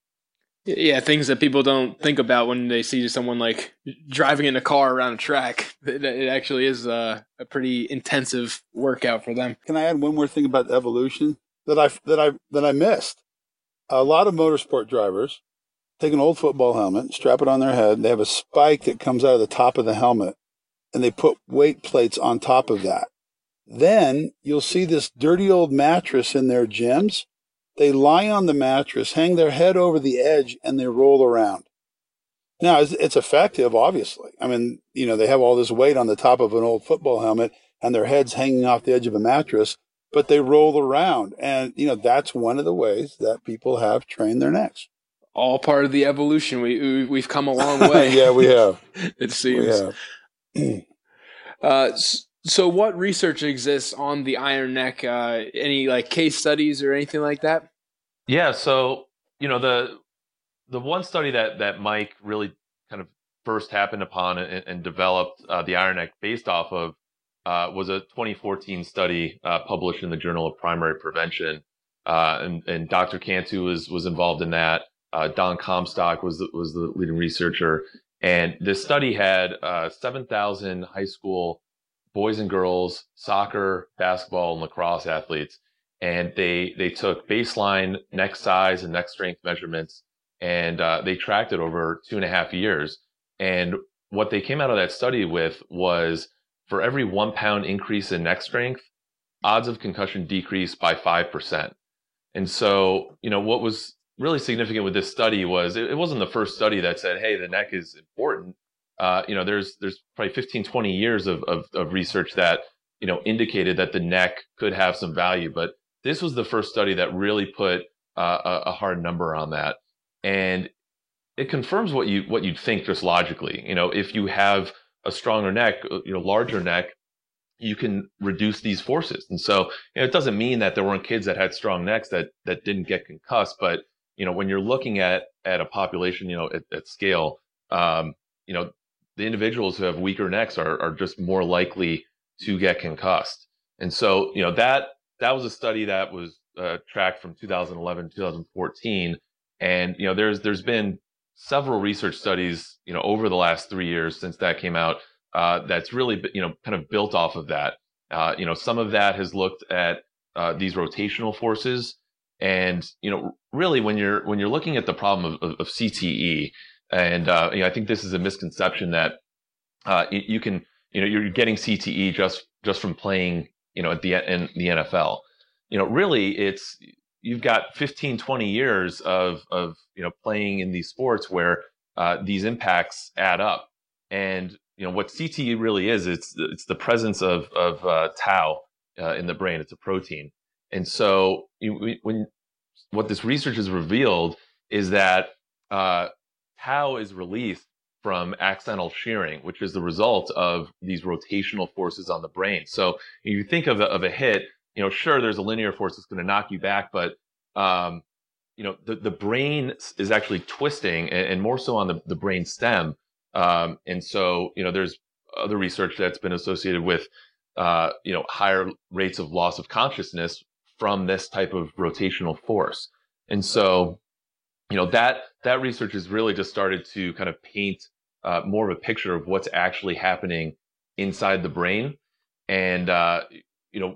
Yeah. Things that people don't think about when they see someone like driving in a car around a track. It, it actually is a, a pretty intensive workout for them. Can I add one more thing about evolution that I, that I, that I missed? A lot of motorsport drivers take an old football helmet, strap it on their head. They have a spike that comes out of the top of the helmet and they put weight plates on top of that. Then you'll see this dirty old mattress in their gyms. They lie on the mattress, hang their head over the edge, and they roll around. Now, it's, it's effective, obviously. I mean, you know, they have all this weight on the top of an old football helmet, and their head's hanging off the edge of a mattress, but they roll around. And, you know, that's one of the ways that people have trained their necks. All part of the evolution. We, we've come a long way. Yeah, we have. It seems. We have. uh, So what research exists on the Iron Neck? Uh, any like case studies or anything like that? Yeah. So, you know, the, the one study that, that Mike really kind of first happened upon and, and developed uh, the Iron Neck based off of uh, was a twenty fourteen study uh, published in the Journal of Primary Prevention. Uh, and, and Doctor Cantu was, was involved in that. Uh, Don Comstock was the, was the leading researcher. And this study had uh, seven thousand high school boys and girls, soccer, basketball, and lacrosse athletes. And they, they took baseline neck size and neck strength measurements, and uh, they tracked it over two and a half years. And what they came out of that study with was for every one pound increase in neck strength, odds of concussion decreased by five percent. And so, you know, what was really significant with this study was it, it wasn't the first study that said, hey, the neck is important. Uh, you know, there's there's probably fifteen, twenty years of, of, of research that, you know, indicated that the neck could have some value. But this was the first study that really put uh, a, a hard number on that. And it confirms what you what you'd think just logically. You know, if you have a stronger neck, you know, larger neck, you can reduce these forces. And so, you know, it doesn't mean that there weren't kids that had strong necks that that didn't get concussed. But, you know, when you're looking at at a population, you know, at, at scale, um, you know, the individuals who have weaker necks are, are just more likely to get concussed. And so, you know, that, that was a study that was uh, tracked from two thousand eleven, two thousand fourteen. And, you know, there's, there's been several research studies, you know, over the last three years since that came out, uh, that's really, you know, kind of built off of that. Uh, you know, some of that has looked at uh, these rotational forces. And, you know, really when you're, when you're looking at the problem of, of, of C T E, and, uh, you know, I think this is a misconception that, uh, you can, you know, you're getting C T E just just from playing, you know, at the in the N F L. You know, really, it's you've got fifteen, twenty years of of you know playing in these sports where uh, these impacts add up. And you know what C T E really is, it's it's the presence of of uh, tau uh, in the brain. It's a protein. And so you, when what this research has revealed is that uh, tau is released from accidental shearing, which is the result of these rotational forces on the brain. So you think of a, of a hit, you know, sure, there's a linear force that's going to knock you back, but um, you know, the, the brain is actually twisting, and, and more so on the, the brain stem. Um, and so, you know, there's other research that's been associated with, uh, you know, higher rates of loss of consciousness from this type of rotational force. And so, you know, that that research has really just started to kind of paint uh, more of a picture of what's actually happening inside the brain. And, uh, you know,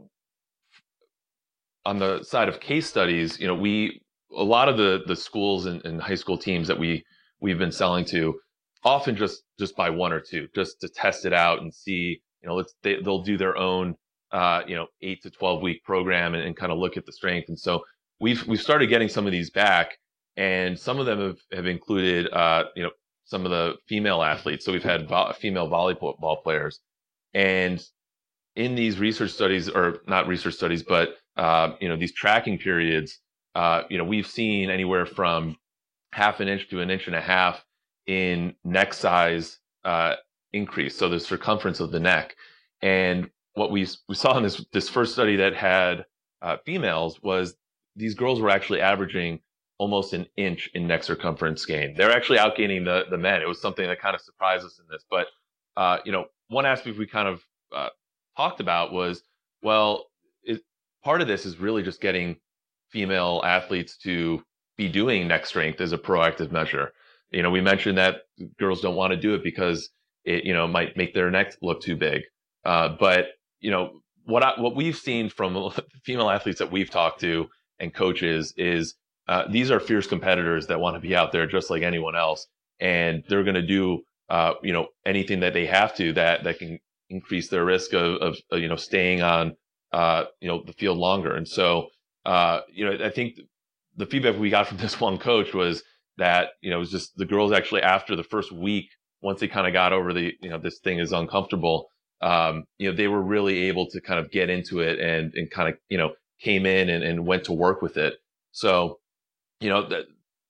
on the side of case studies, you know, we a lot of the the schools and, and high school teams that we we've been selling to often just just buy one or two just to test it out and see, you know, let's they, they'll do their own uh, you know, eight to twelve week program and, and kind of look at the strength. And so we've we've started getting some of these back, and some of them have, have included uh, you know, some of the female athletes. So we've had vo- female volleyball players, and in these research studies, or not research studies, but uh, you know, these tracking periods, uh, you know, we've seen anywhere from half an inch to an inch and a half in neck size uh, increase. So the circumference of the neck. And what we we saw in this this first study that had uh, females was these girls were actually averaging almost an inch in neck circumference gain. They're actually outgaining the the men. It was something that kind of surprised us in this. But uh, you know, one aspect we kind of uh, talked about was, well, it, part of this is really just getting female athletes to be doing neck strength as a proactive measure. You know, we mentioned that girls don't want to do it because it, you know, might make their neck look too big. Uh, but, you know, what I, what we've seen from female athletes that we've talked to and coaches is uh, these are fierce competitors that want to be out there just like anyone else. And they're going to do, uh, you know, anything that they have to that, that can increase their risk of, of, of you know, staying on, uh, you know, the field longer. And so, uh, you know, I think the feedback we got from this one coach was that, you know, it was just the girls actually after the first week, once they kind of got over the, you know, this thing is uncomfortable, um, you know, they were really able to kind of get into it and, and kind of, you know, came in and, and went to work with it. So, you know, that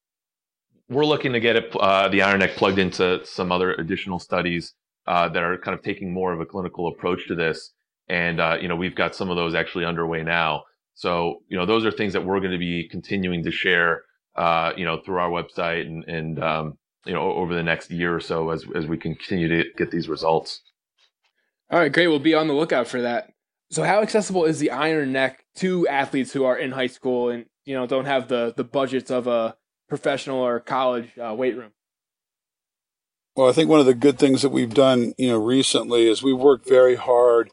we're looking to get it, uh, the Iron Neck plugged into some other additional studies uh, that are kind of taking more of a clinical approach to this. And, uh, you know, we've got some of those actually underway now. So, you know, those are things that we're going to be continuing to share, uh, you know, through our website and, and um, you know, over the next year or so as, as we continue to get these results. All right, great. We'll be on the lookout for that. So how accessible is the Iron Neck to athletes who are in high school and, you know, don't have the, the budgets of a professional or college uh, weight room? Well, I think one of the good things that we've done, you know, recently is we've worked very hard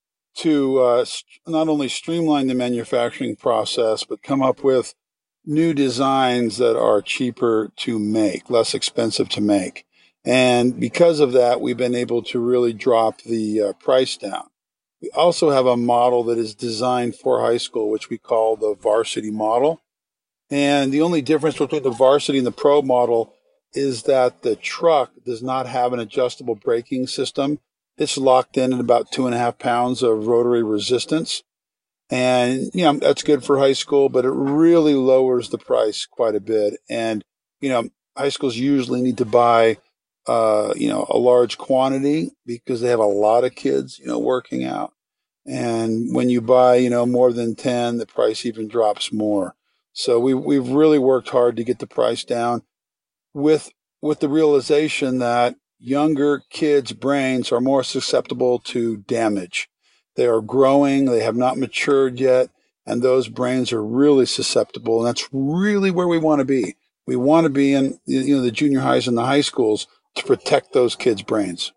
to uh, st- not only streamline the manufacturing process, but come up with new designs that are cheaper to make, less expensive to make. And because of that, we've been able to really drop the uh, price down. We also have a model that is designed for high school, which we call the varsity model. And the only difference between the varsity and the pro model is that the truck does not have an adjustable braking system. It's locked in at about two and a half pounds of rotary resistance. And, you know, that's good for high school, but it really lowers the price quite a bit. And, you know, high schools usually need to buy, uh, you know, a large quantity because they have a lot of kids, you know, working out. And when you buy, you know, more than ten, the price even drops more. So we, we've really worked hard to get the price down with, with the realization that younger kids' brains are more susceptible to damage. They are growing, they have not matured yet, and those brains are really susceptible. And that's really where we want to be. We want to be in, you know, the junior highs and the high schools to protect those kids' brains.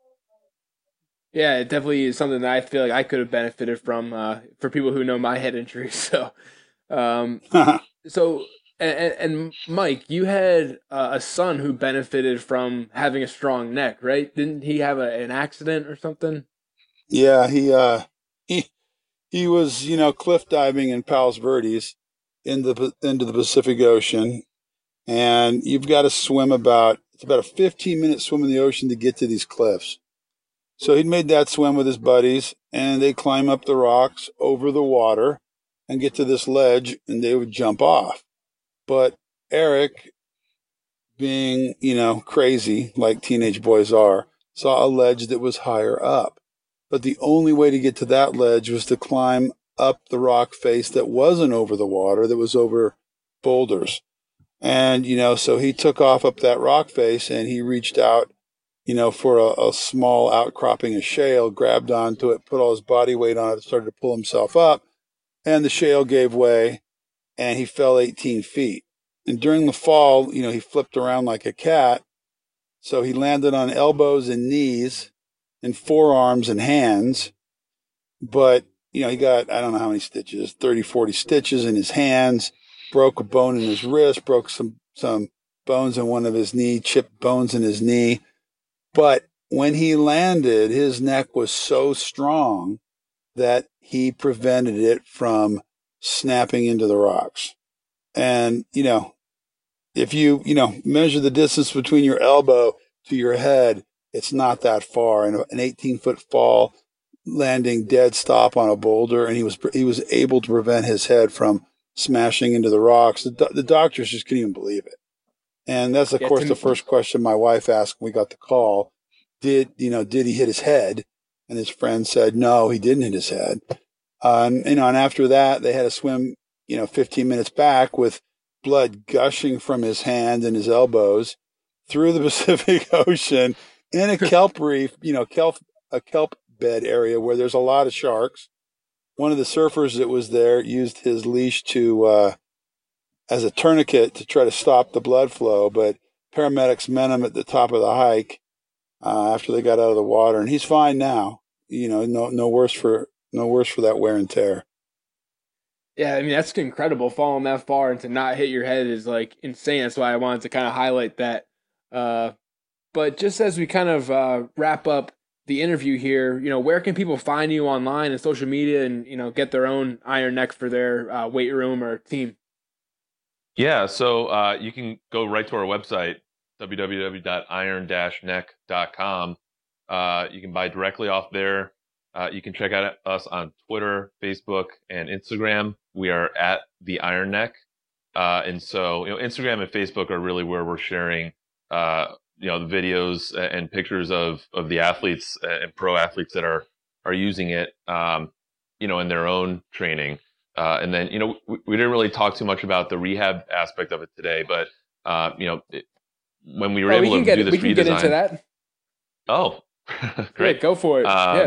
Yeah, it definitely is something that I feel like I could have benefited from uh, for people who know my head injuries. So, um, so And, and Mike, you had uh, a son who benefited from having a strong neck, right? Didn't he have a, an accident or something? Yeah, he uh he he was, you know, cliff diving in Palos Verdes in the into the Pacific Ocean, and you've got to swim about it's about a fifteen minute swim in the ocean to get to these cliffs. So he'd made that swim with his buddies, and they climb up the rocks over the water and get to this ledge, and they would jump off. But Eric, being, you know, crazy like teenage boys are, saw a ledge that was higher up. But the only way to get to that ledge was to climb up the rock face that wasn't over the water, that was over boulders. And, you know, so he took off up that rock face and he reached out, you know, for a, a small outcropping of shale, grabbed onto it, put all his body weight on it, started to pull himself up. And the shale gave way and he fell eighteen feet. And during the fall, you know, he flipped around like a cat. So he landed on elbows and knees and forearms and hands. But, you know, he got, I don't know how many stitches, thirty, forty stitches in his hands, broke a bone in his wrist, broke some, some bones in one of his knee, chipped bones in his knee. But when he landed, his neck was so strong that he prevented it from snapping into the rocks. And, you know, if you, you know, measure the distance between your elbow to your head, it's not that far. And an eighteen foot fall, landing dead stop on a boulder, and he was he was able to prevent his head from smashing into the rocks. The, the doctors just couldn't even believe it. And that's, of Yeah, course, to the me, first question my wife asked when we got the call. Did, you know, did he hit his head? And his friend said, no, he didn't hit his head. Uh, and, you know, and after that, they had to swim, you know, fifteen minutes back with blood gushing from his hand and his elbows through the Pacific Ocean in a kelp reef, you know, kelp, a kelp bed area where there's a lot of sharks. One of the surfers that was there used his leash to, uh, as a tourniquet to try to stop the blood flow, but paramedics met him at the top of the hike uh, after they got out of the water, and he's fine now. You know, no no worse for no worse for that wear and tear. yeah, I mean, that's incredible. Falling that far and to not hit your head is like insane. That's why I wanted to kind of highlight that. Uh, but just as we kind of uh, wrap up the interview here, you know, where can people find you online and social media and, you know, get their own Iron Neck for their uh, weight room or team? Yeah, so uh, you can go right to our website, w w w dot iron neck dot com. Uh, you can buy directly off there. Uh, you can check out us on Twitter, Facebook, and Instagram. We are at the Iron Neck. Uh, and so, you know, Instagram and Facebook are really where we're sharing, uh, you know, the videos and pictures of, of the athletes and pro athletes that are, are using it, um, you know, in their own training. Uh, and then, you know, we, we didn't really talk too much about the rehab aspect of it today, but, uh, you know, it, when we were Oh, we able can to get do it. this We can get into redesign. that. Oh, Yeah, great. go for it. Um, Yeah.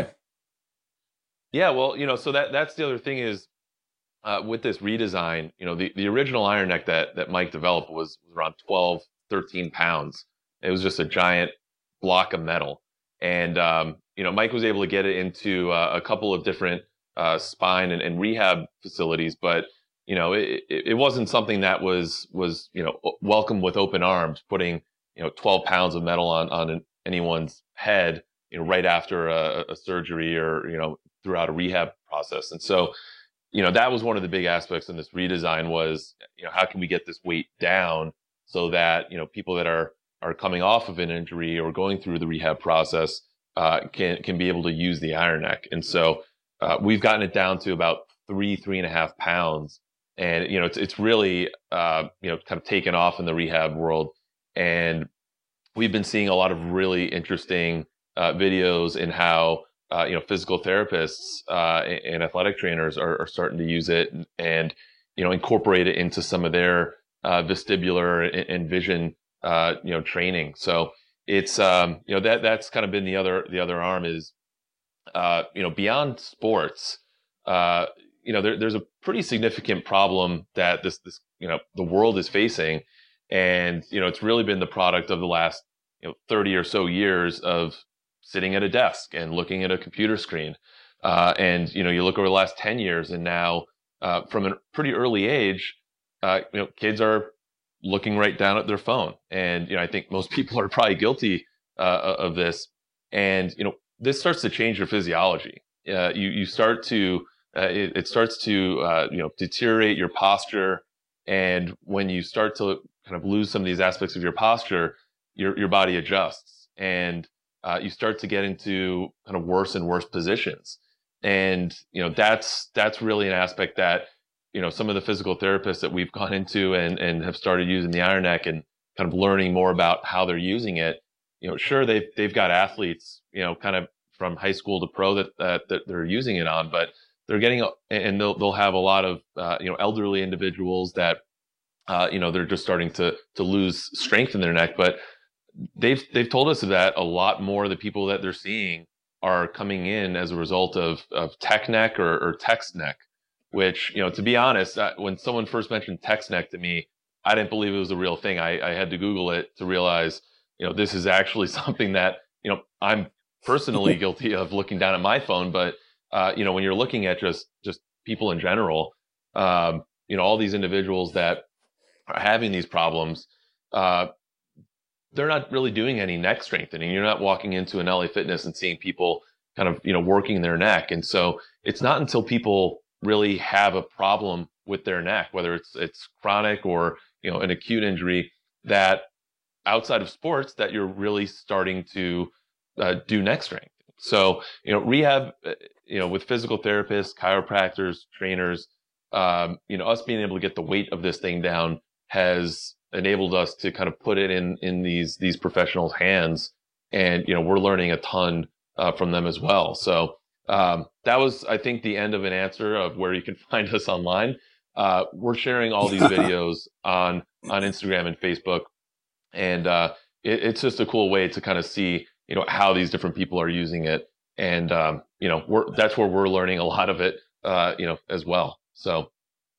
yeah, well, you know, so that, that's the other thing is, uh, with this redesign, you know, the, the original Iron Neck that, that Mike developed was, was around twelve, thirteen pounds. It was just a giant block of metal. And, um, you know, Mike was able to get it into uh, a couple of different uh, spine and, and rehab facilities, but, you know, it, it wasn't something that was, was, you know, welcome with open arms, putting, you know, twelve pounds of metal on, on an, anyone's head, you know, right after a, a surgery or, you know, throughout a rehab process. And so, you know, that was one of the big aspects in this redesign was, you know, how can we get this weight down so that, you know, people that are, are coming off of an injury or going through the rehab process, uh, can, can be able to use the Iron Neck. And so, uh, we've gotten it down to about three, three and a half pounds. And, you know, it's, it's really, uh, you know, kind of taken off in the rehab world. And we've been seeing a lot of really interesting, uh, videos in how, Uh, you know, physical therapists uh, and athletic trainers are, are starting to use it and, and, you know, incorporate it into some of their uh, vestibular and, and vision, uh, you know, training. So it's, um, you know, that that's kind of been the other the other arm is, uh, you know, beyond sports. Uh, you know, there, there's a pretty significant problem that this this you know the world is facing, and you know, it's really been the product of the last you know thirty or so years of sitting at a desk and looking at a computer screen. Uh, and, you know, you look over the last ten years and now, uh, from a pretty early age, uh, you know, kids are looking right down at their phone. And, you know, I think most people are probably guilty uh, of this. And, you know, this starts to change your physiology. Uh, you, you start to, uh, it, it starts to, uh, you know, deteriorate your posture. And when you start to kind of lose some of these aspects of your posture, your, your body adjusts and uh, you start to get into kind of worse and worse positions. And, you know, that's, that's really an aspect that, you know, some of the physical therapists that we've gone into and, and have started using the Iron Neck and kind of learning more about how they're using it, you know, sure, they've, they've got athletes, you know, kind of from high school to pro that, uh, that they're using it on, but they're getting, and they'll, they'll have a lot of, uh, you know, elderly individuals that, uh, you know, they're just starting to, to lose strength in their neck, but they've, they've told us that a lot more of the people that they're seeing are coming in as a result of, of tech neck or, or text neck. Which, you know, to be honest, uh, when someone first mentioned text neck to me, I didn't believe it was a real thing. I, I had to Google it to realize, you know, this is actually something that, you know, I'm personally guilty of looking down at my phone. But, uh, you know, when you're looking at just, just people in general, um, you know, all these individuals that are having these problems, uh, they're not really doing any neck strengthening. You're not walking into an L A Fitness and seeing people kind of, you know, working their neck. And so it's not until people really have a problem with their neck, whether it's it's chronic or, you know, an acute injury, that outside of sports that you're really starting to uh, do neck strength. So, you know, rehab, you know, with physical therapists, chiropractors, trainers, um, you know, us being able to get the weight of this thing down has enabled us to kind of put it in in these these professionals' hands, and you know, we're learning a ton uh, from them as well. So. Um, that was, I think, the end of an answer of where you can find us online. Uh, we're sharing all these videos on, on Instagram and Facebook. And, uh, it, it's just a cool way to kind of see, you know, how these different people are using it. And, um, you know, we're, that's where we're learning a lot of it, uh, you know, as well. So.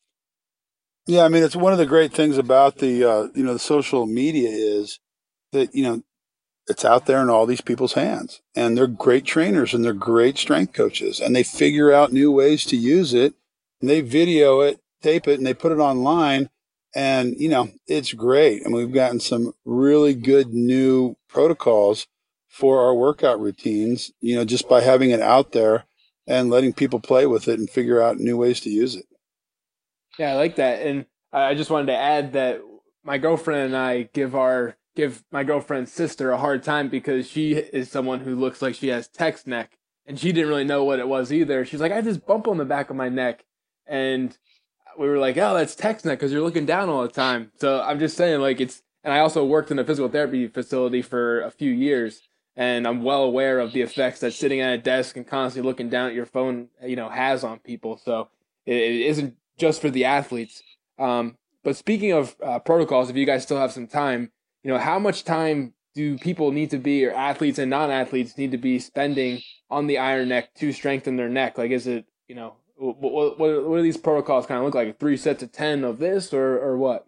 Yeah. I mean, it's one of the great things about the, uh, you know, the social media is that, you know, it's out there in all these people's hands, and they're great trainers and they're great strength coaches, and they figure out new ways to use it, and they video it, tape it, and they put it online. And, you know, it's great. And we've gotten some really good new protocols for our workout routines, you know, just by having it out there and letting people play with it and figure out new ways to use it. Yeah, I like that. And I just wanted to add that my girlfriend and I give our give my girlfriend's sister a hard time because she is someone who looks like she has text neck, and she didn't really know what it was either. She's like, I have this bump on the back of my neck, and we were like, oh, that's text neck because you're looking down all the time. So I'm just saying, like, it's, and I also worked in a physical therapy facility for a few years, and I'm well aware of the effects that sitting at a desk and constantly looking down at your phone, you know, has on people. So it, it isn't just for the athletes. Um, but speaking of uh, protocols, if you guys still have some time, you know, how much time do people need to be, or athletes and non-athletes need to be spending on the Iron Neck to strengthen their neck? Like, is it, you know, what what, what do these protocols kind of look like? Three sets of ten of this, or or what?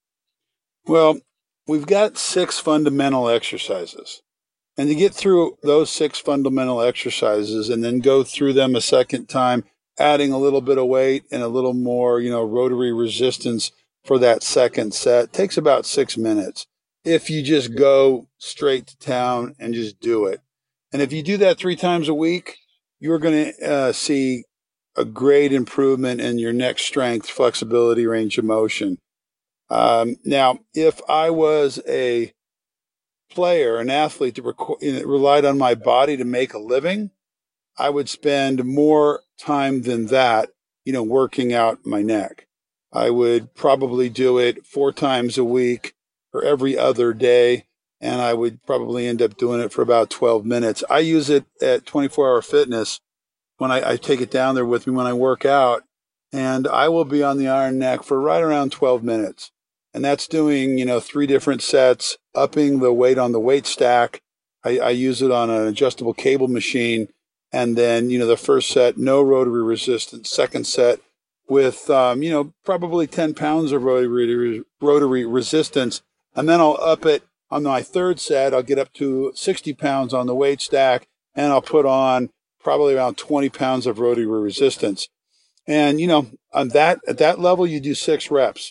Well, we've got six fundamental exercises. And to get through those six fundamental exercises and then go through them a second time, adding a little bit of weight and a little more, you know, rotary resistance for that second set takes about six minutes. If you just go straight to town and just do it. And if you do that three times a week, you're going to uh, see a great improvement in your neck strength, flexibility, range of motion. Um, now, if I was a player, an athlete that rec- relied on my body to make a living, I would spend more time than that, you know, working out my neck. I would probably do it four times a week or every other day, and I would probably end up doing it for about twelve minutes. I use it at twenty-four hour fitness when I, I take it down there with me when I work out, and I will be on the Iron Neck for right around twelve minutes. And that's doing, you know, three different sets, upping the weight on the weight stack. I, I use it on an adjustable cable machine. And then, you know, the first set, no rotary resistance. Second set with, um, you know, probably ten pounds of rotary, rotary resistance. And then I'll up it on my third set. I'll get up to sixty pounds on the weight stack, and I'll put on probably around twenty pounds of rotary resistance. And, you know, on that, at that level, you do six reps.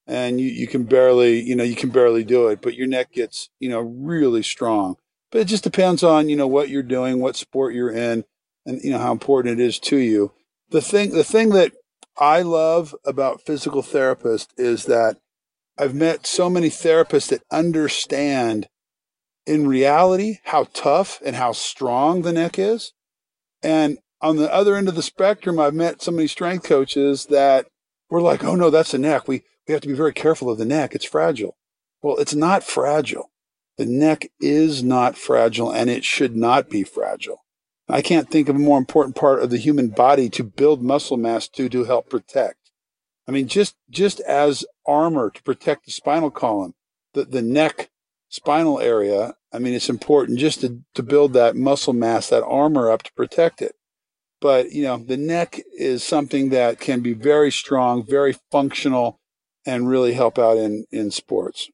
and you, you can barely, you know, you can barely do it, but your neck gets, you know, really strong. But it just depends on, you know, what you're doing, what sport you're in, and, you know, how important it is to you. The thing, the thing that I love about physical therapists is that I've met so many therapists that understand in reality how tough and how strong the neck is. And on the other end of the spectrum, I've met so many strength coaches that were like, oh no, that's the neck. We, we have to be very careful of the neck. It's fragile. Well, it's not fragile. The neck is not fragile, and it should not be fragile. I can't think of a more important part of the human body to build muscle mass to, to help protect. I mean, just, just as armor to protect the spinal column, the, the neck spinal area, I mean, it's important just to, to build that muscle mass, that armor up to protect it. But, you know, the neck is something that can be very strong, very functional, and really help out in, in sports.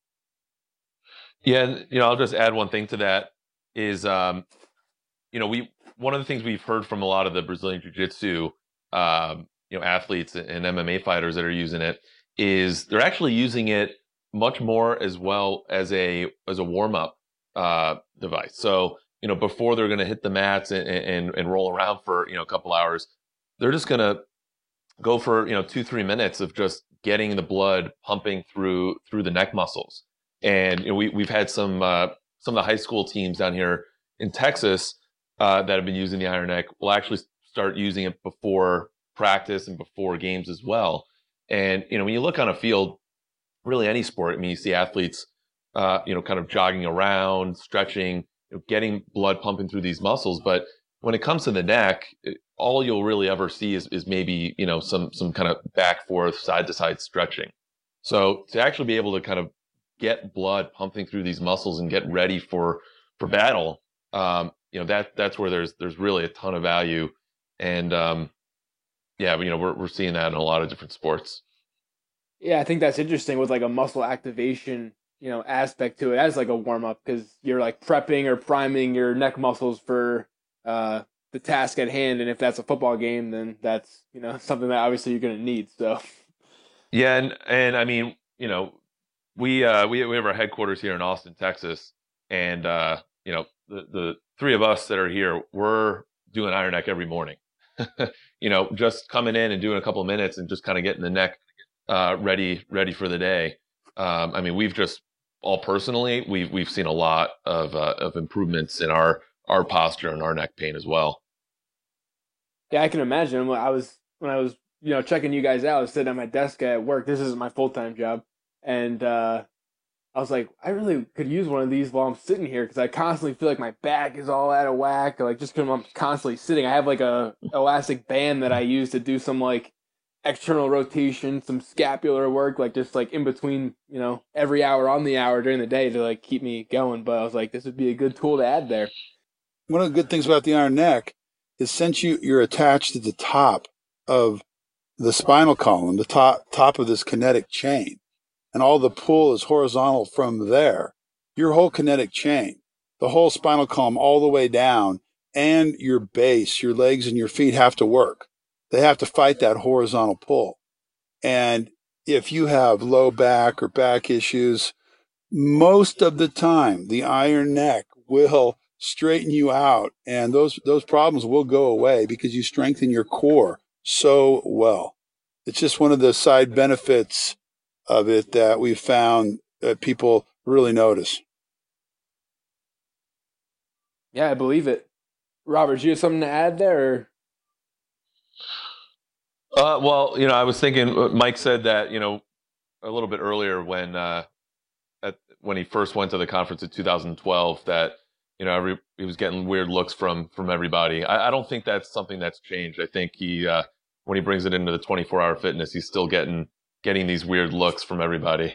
Yeah, and, you know, I'll just add one thing to that is, um, you know, we one of the things we've heard from a lot of the Brazilian Jiu-Jitsu, um, you know, athletes and M M A fighters that are using it is they're actually using it much more as well as a as a warm-up uh, device. So, you know, before they're going to hit the mats and, and and roll around for, you know, a couple hours, they're just going to go for, you know, two, three minutes of just getting the blood pumping through through the neck muscles. And, you know, we, we've had some uh, some of the high school teams down here in Texas uh, that have been using the Iron Neck will actually start using it before practice and before games as well. And, you know, when you look on a field, really any sport, I mean, you see athletes, uh, you know, kind of jogging around, stretching, you know, getting blood pumping through these muscles. But when it comes to the neck, it, all you'll really ever see is, is maybe, you know, some some kind of back, forth, side to side stretching. So to actually be able to kind of get blood pumping through these muscles and get ready for for battle, um, you know, that that's where there's there's really a ton of value. And um, yeah, you know, we're we're seeing that in a lot of different sports. Yeah, I think that's interesting with like a muscle activation, you know, aspect to it as like a warm up because you're like prepping or priming your neck muscles for uh, the task at hand. And if that's a football game, then that's, you know, something that obviously you're going to need. So, yeah, and and I mean, you know, we uh, we we have our headquarters here in Austin, Texas, and uh, you know, the the three of us that are here, we're doing Iron Neck every morning. You know, just coming in and doing a couple of minutes and just kind of getting the neck uh, ready ready for the day. Um, I mean, we've just all personally we've we've seen a lot of uh, of improvements in our our posture and our neck pain as well. Yeah, I can imagine. I was when I was you know checking you guys out, I was sitting at my desk at work. This is my full time job, and uh, I was like, I really could use one of these while I'm sitting here because I constantly feel like my back is all out of whack. Like just because I'm constantly sitting, I have like a elastic band that I use to do some like external rotation, some scapular work, like just like in between, you know, every hour on the hour during the day to like keep me going. But I was like, this would be a good tool to add there. One of the good things about the Iron Neck is since you, you're attached to the top of the spinal column, the top top of this kinetic chain, and all the pull is horizontal from there, your whole kinetic chain, the whole spinal column all the way down, and your base, your legs and your feet have to work. They have to fight that horizontal pull. And if you have low back or back issues, most of the time, the Iron Neck will straighten you out, and those those problems will go away because you strengthen your core so well. It's just one of the side benefits of it that we've found that people really notice. Yeah, I believe it. Robert, do you have something to add there? Or? Uh, well, you know, I was thinking, Mike said that, you know, a little bit earlier when uh, at, when he first went to the conference in two thousand twelve that, you know, every, he was getting weird looks from from everybody. I, I don't think that's something that's changed. I think he, uh, when he brings it into the twenty-four hour fitness, he's still getting getting these weird looks from everybody.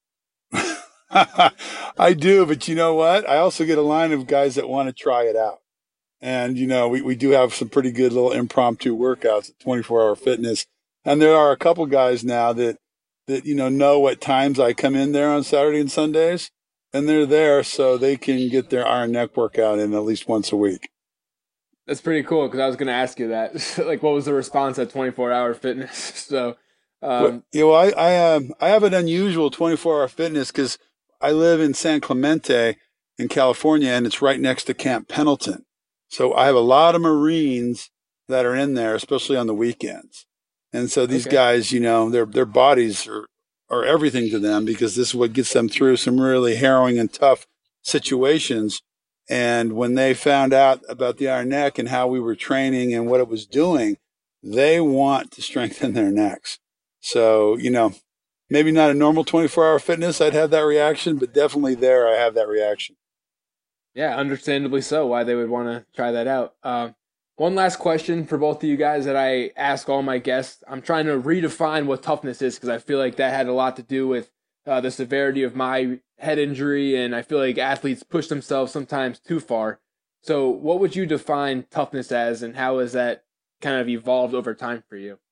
I do, but you know what? I also get a line of guys that want to try it out. And, you know, we, we do have some pretty good little impromptu workouts at twenty-four hour fitness. And there are a couple guys now that, that, you know, know what times I come in there on Saturday and Sundays. And they're there so they can get their Iron Neck workout in at least once a week. That's pretty cool because I was going to ask you that. Like, what was the response at twenty-four hour fitness? So Um, well, you know, I I, um, I have an unusual twenty-four hour fitness because I live in San Clemente in California, and it's right next to Camp Pendleton. So I have a lot of Marines that are in there, especially on the weekends. And so these Okay. guys, you know, their their bodies are are everything to them because this is what gets them through some really harrowing and tough situations. And when they found out about the Iron Neck and how we were training and what it was doing, they want to strengthen their necks. So, you know, maybe not a normal twenty-four hour fitness, I'd have that reaction, but definitely there I have that reaction. Yeah, understandably so, why they would want to try that out. Um, one last question for both of you guys that I ask all my guests. I'm trying to redefine what toughness is because I feel like that had a lot to do with uh, the severity of my head injury, and I feel like athletes push themselves sometimes too far. So what would you define toughness as, and how has that kind of evolved over time for you?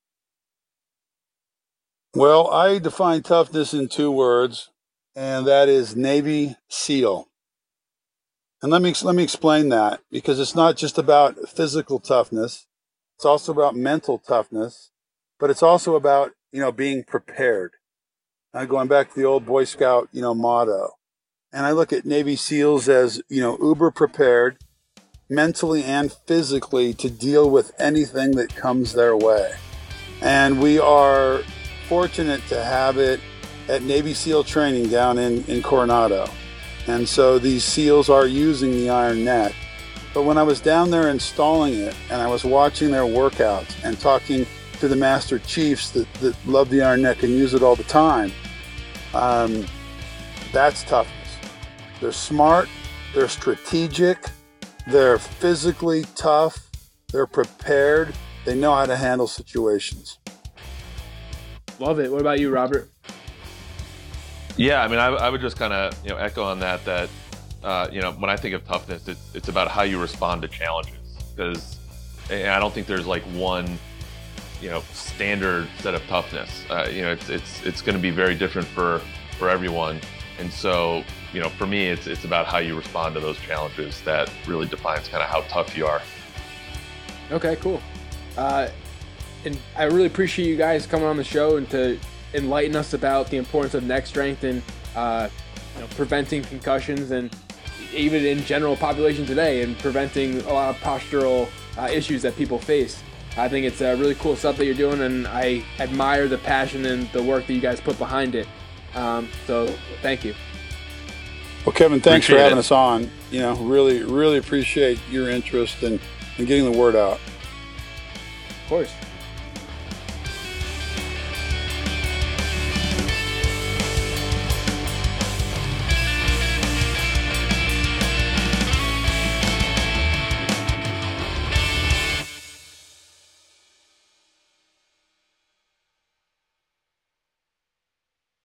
Well, I define toughness in two words, and that is Navy SEAL. And let me let me explain that, because it's not just about physical toughness. It's also about mental toughness, but it's also about, you know, being prepared. Uh, going back to the old Boy Scout, you know, motto. And I look at Navy SEALs as, you know, uber prepared mentally and physically to deal with anything that comes their way. And we are fortunate to have it at Navy SEAL training down in, in Coronado. And so these SEALs are using the Iron Neck. But when I was down there installing it and I was watching their workouts and talking to the Master Chiefs that, that love the Iron Neck and use it all the time, um, that's toughness. They're smart, they're strategic, they're physically tough, they're prepared, they know how to handle situations. Love it. What about you, Robert? Yeah, I mean, I, I would just kind of, you know, echo on that, that, uh, you know, when I think of toughness, it's, it's about how you respond to challenges, because I don't think there's like one, you know, standard set of toughness. Uh, you know, it's, it's, it's going to be very different for, for everyone. And so, you know, for me, it's, it's about how you respond to those challenges that really defines kind of how tough you are. Okay, cool. Uh, and I really appreciate you guys coming on the show and to enlighten us about the importance of neck strength and uh, you know, preventing concussions, and even in general population today, and preventing a lot of postural uh, issues that people face. I think it's uh, really cool stuff that you're doing, and I admire the passion and the work that you guys put behind it. Um, so thank you. Well, Kevin, thanks Appreciate for having it. us on. You know, really, really appreciate your interest in, in getting the word out. Of course.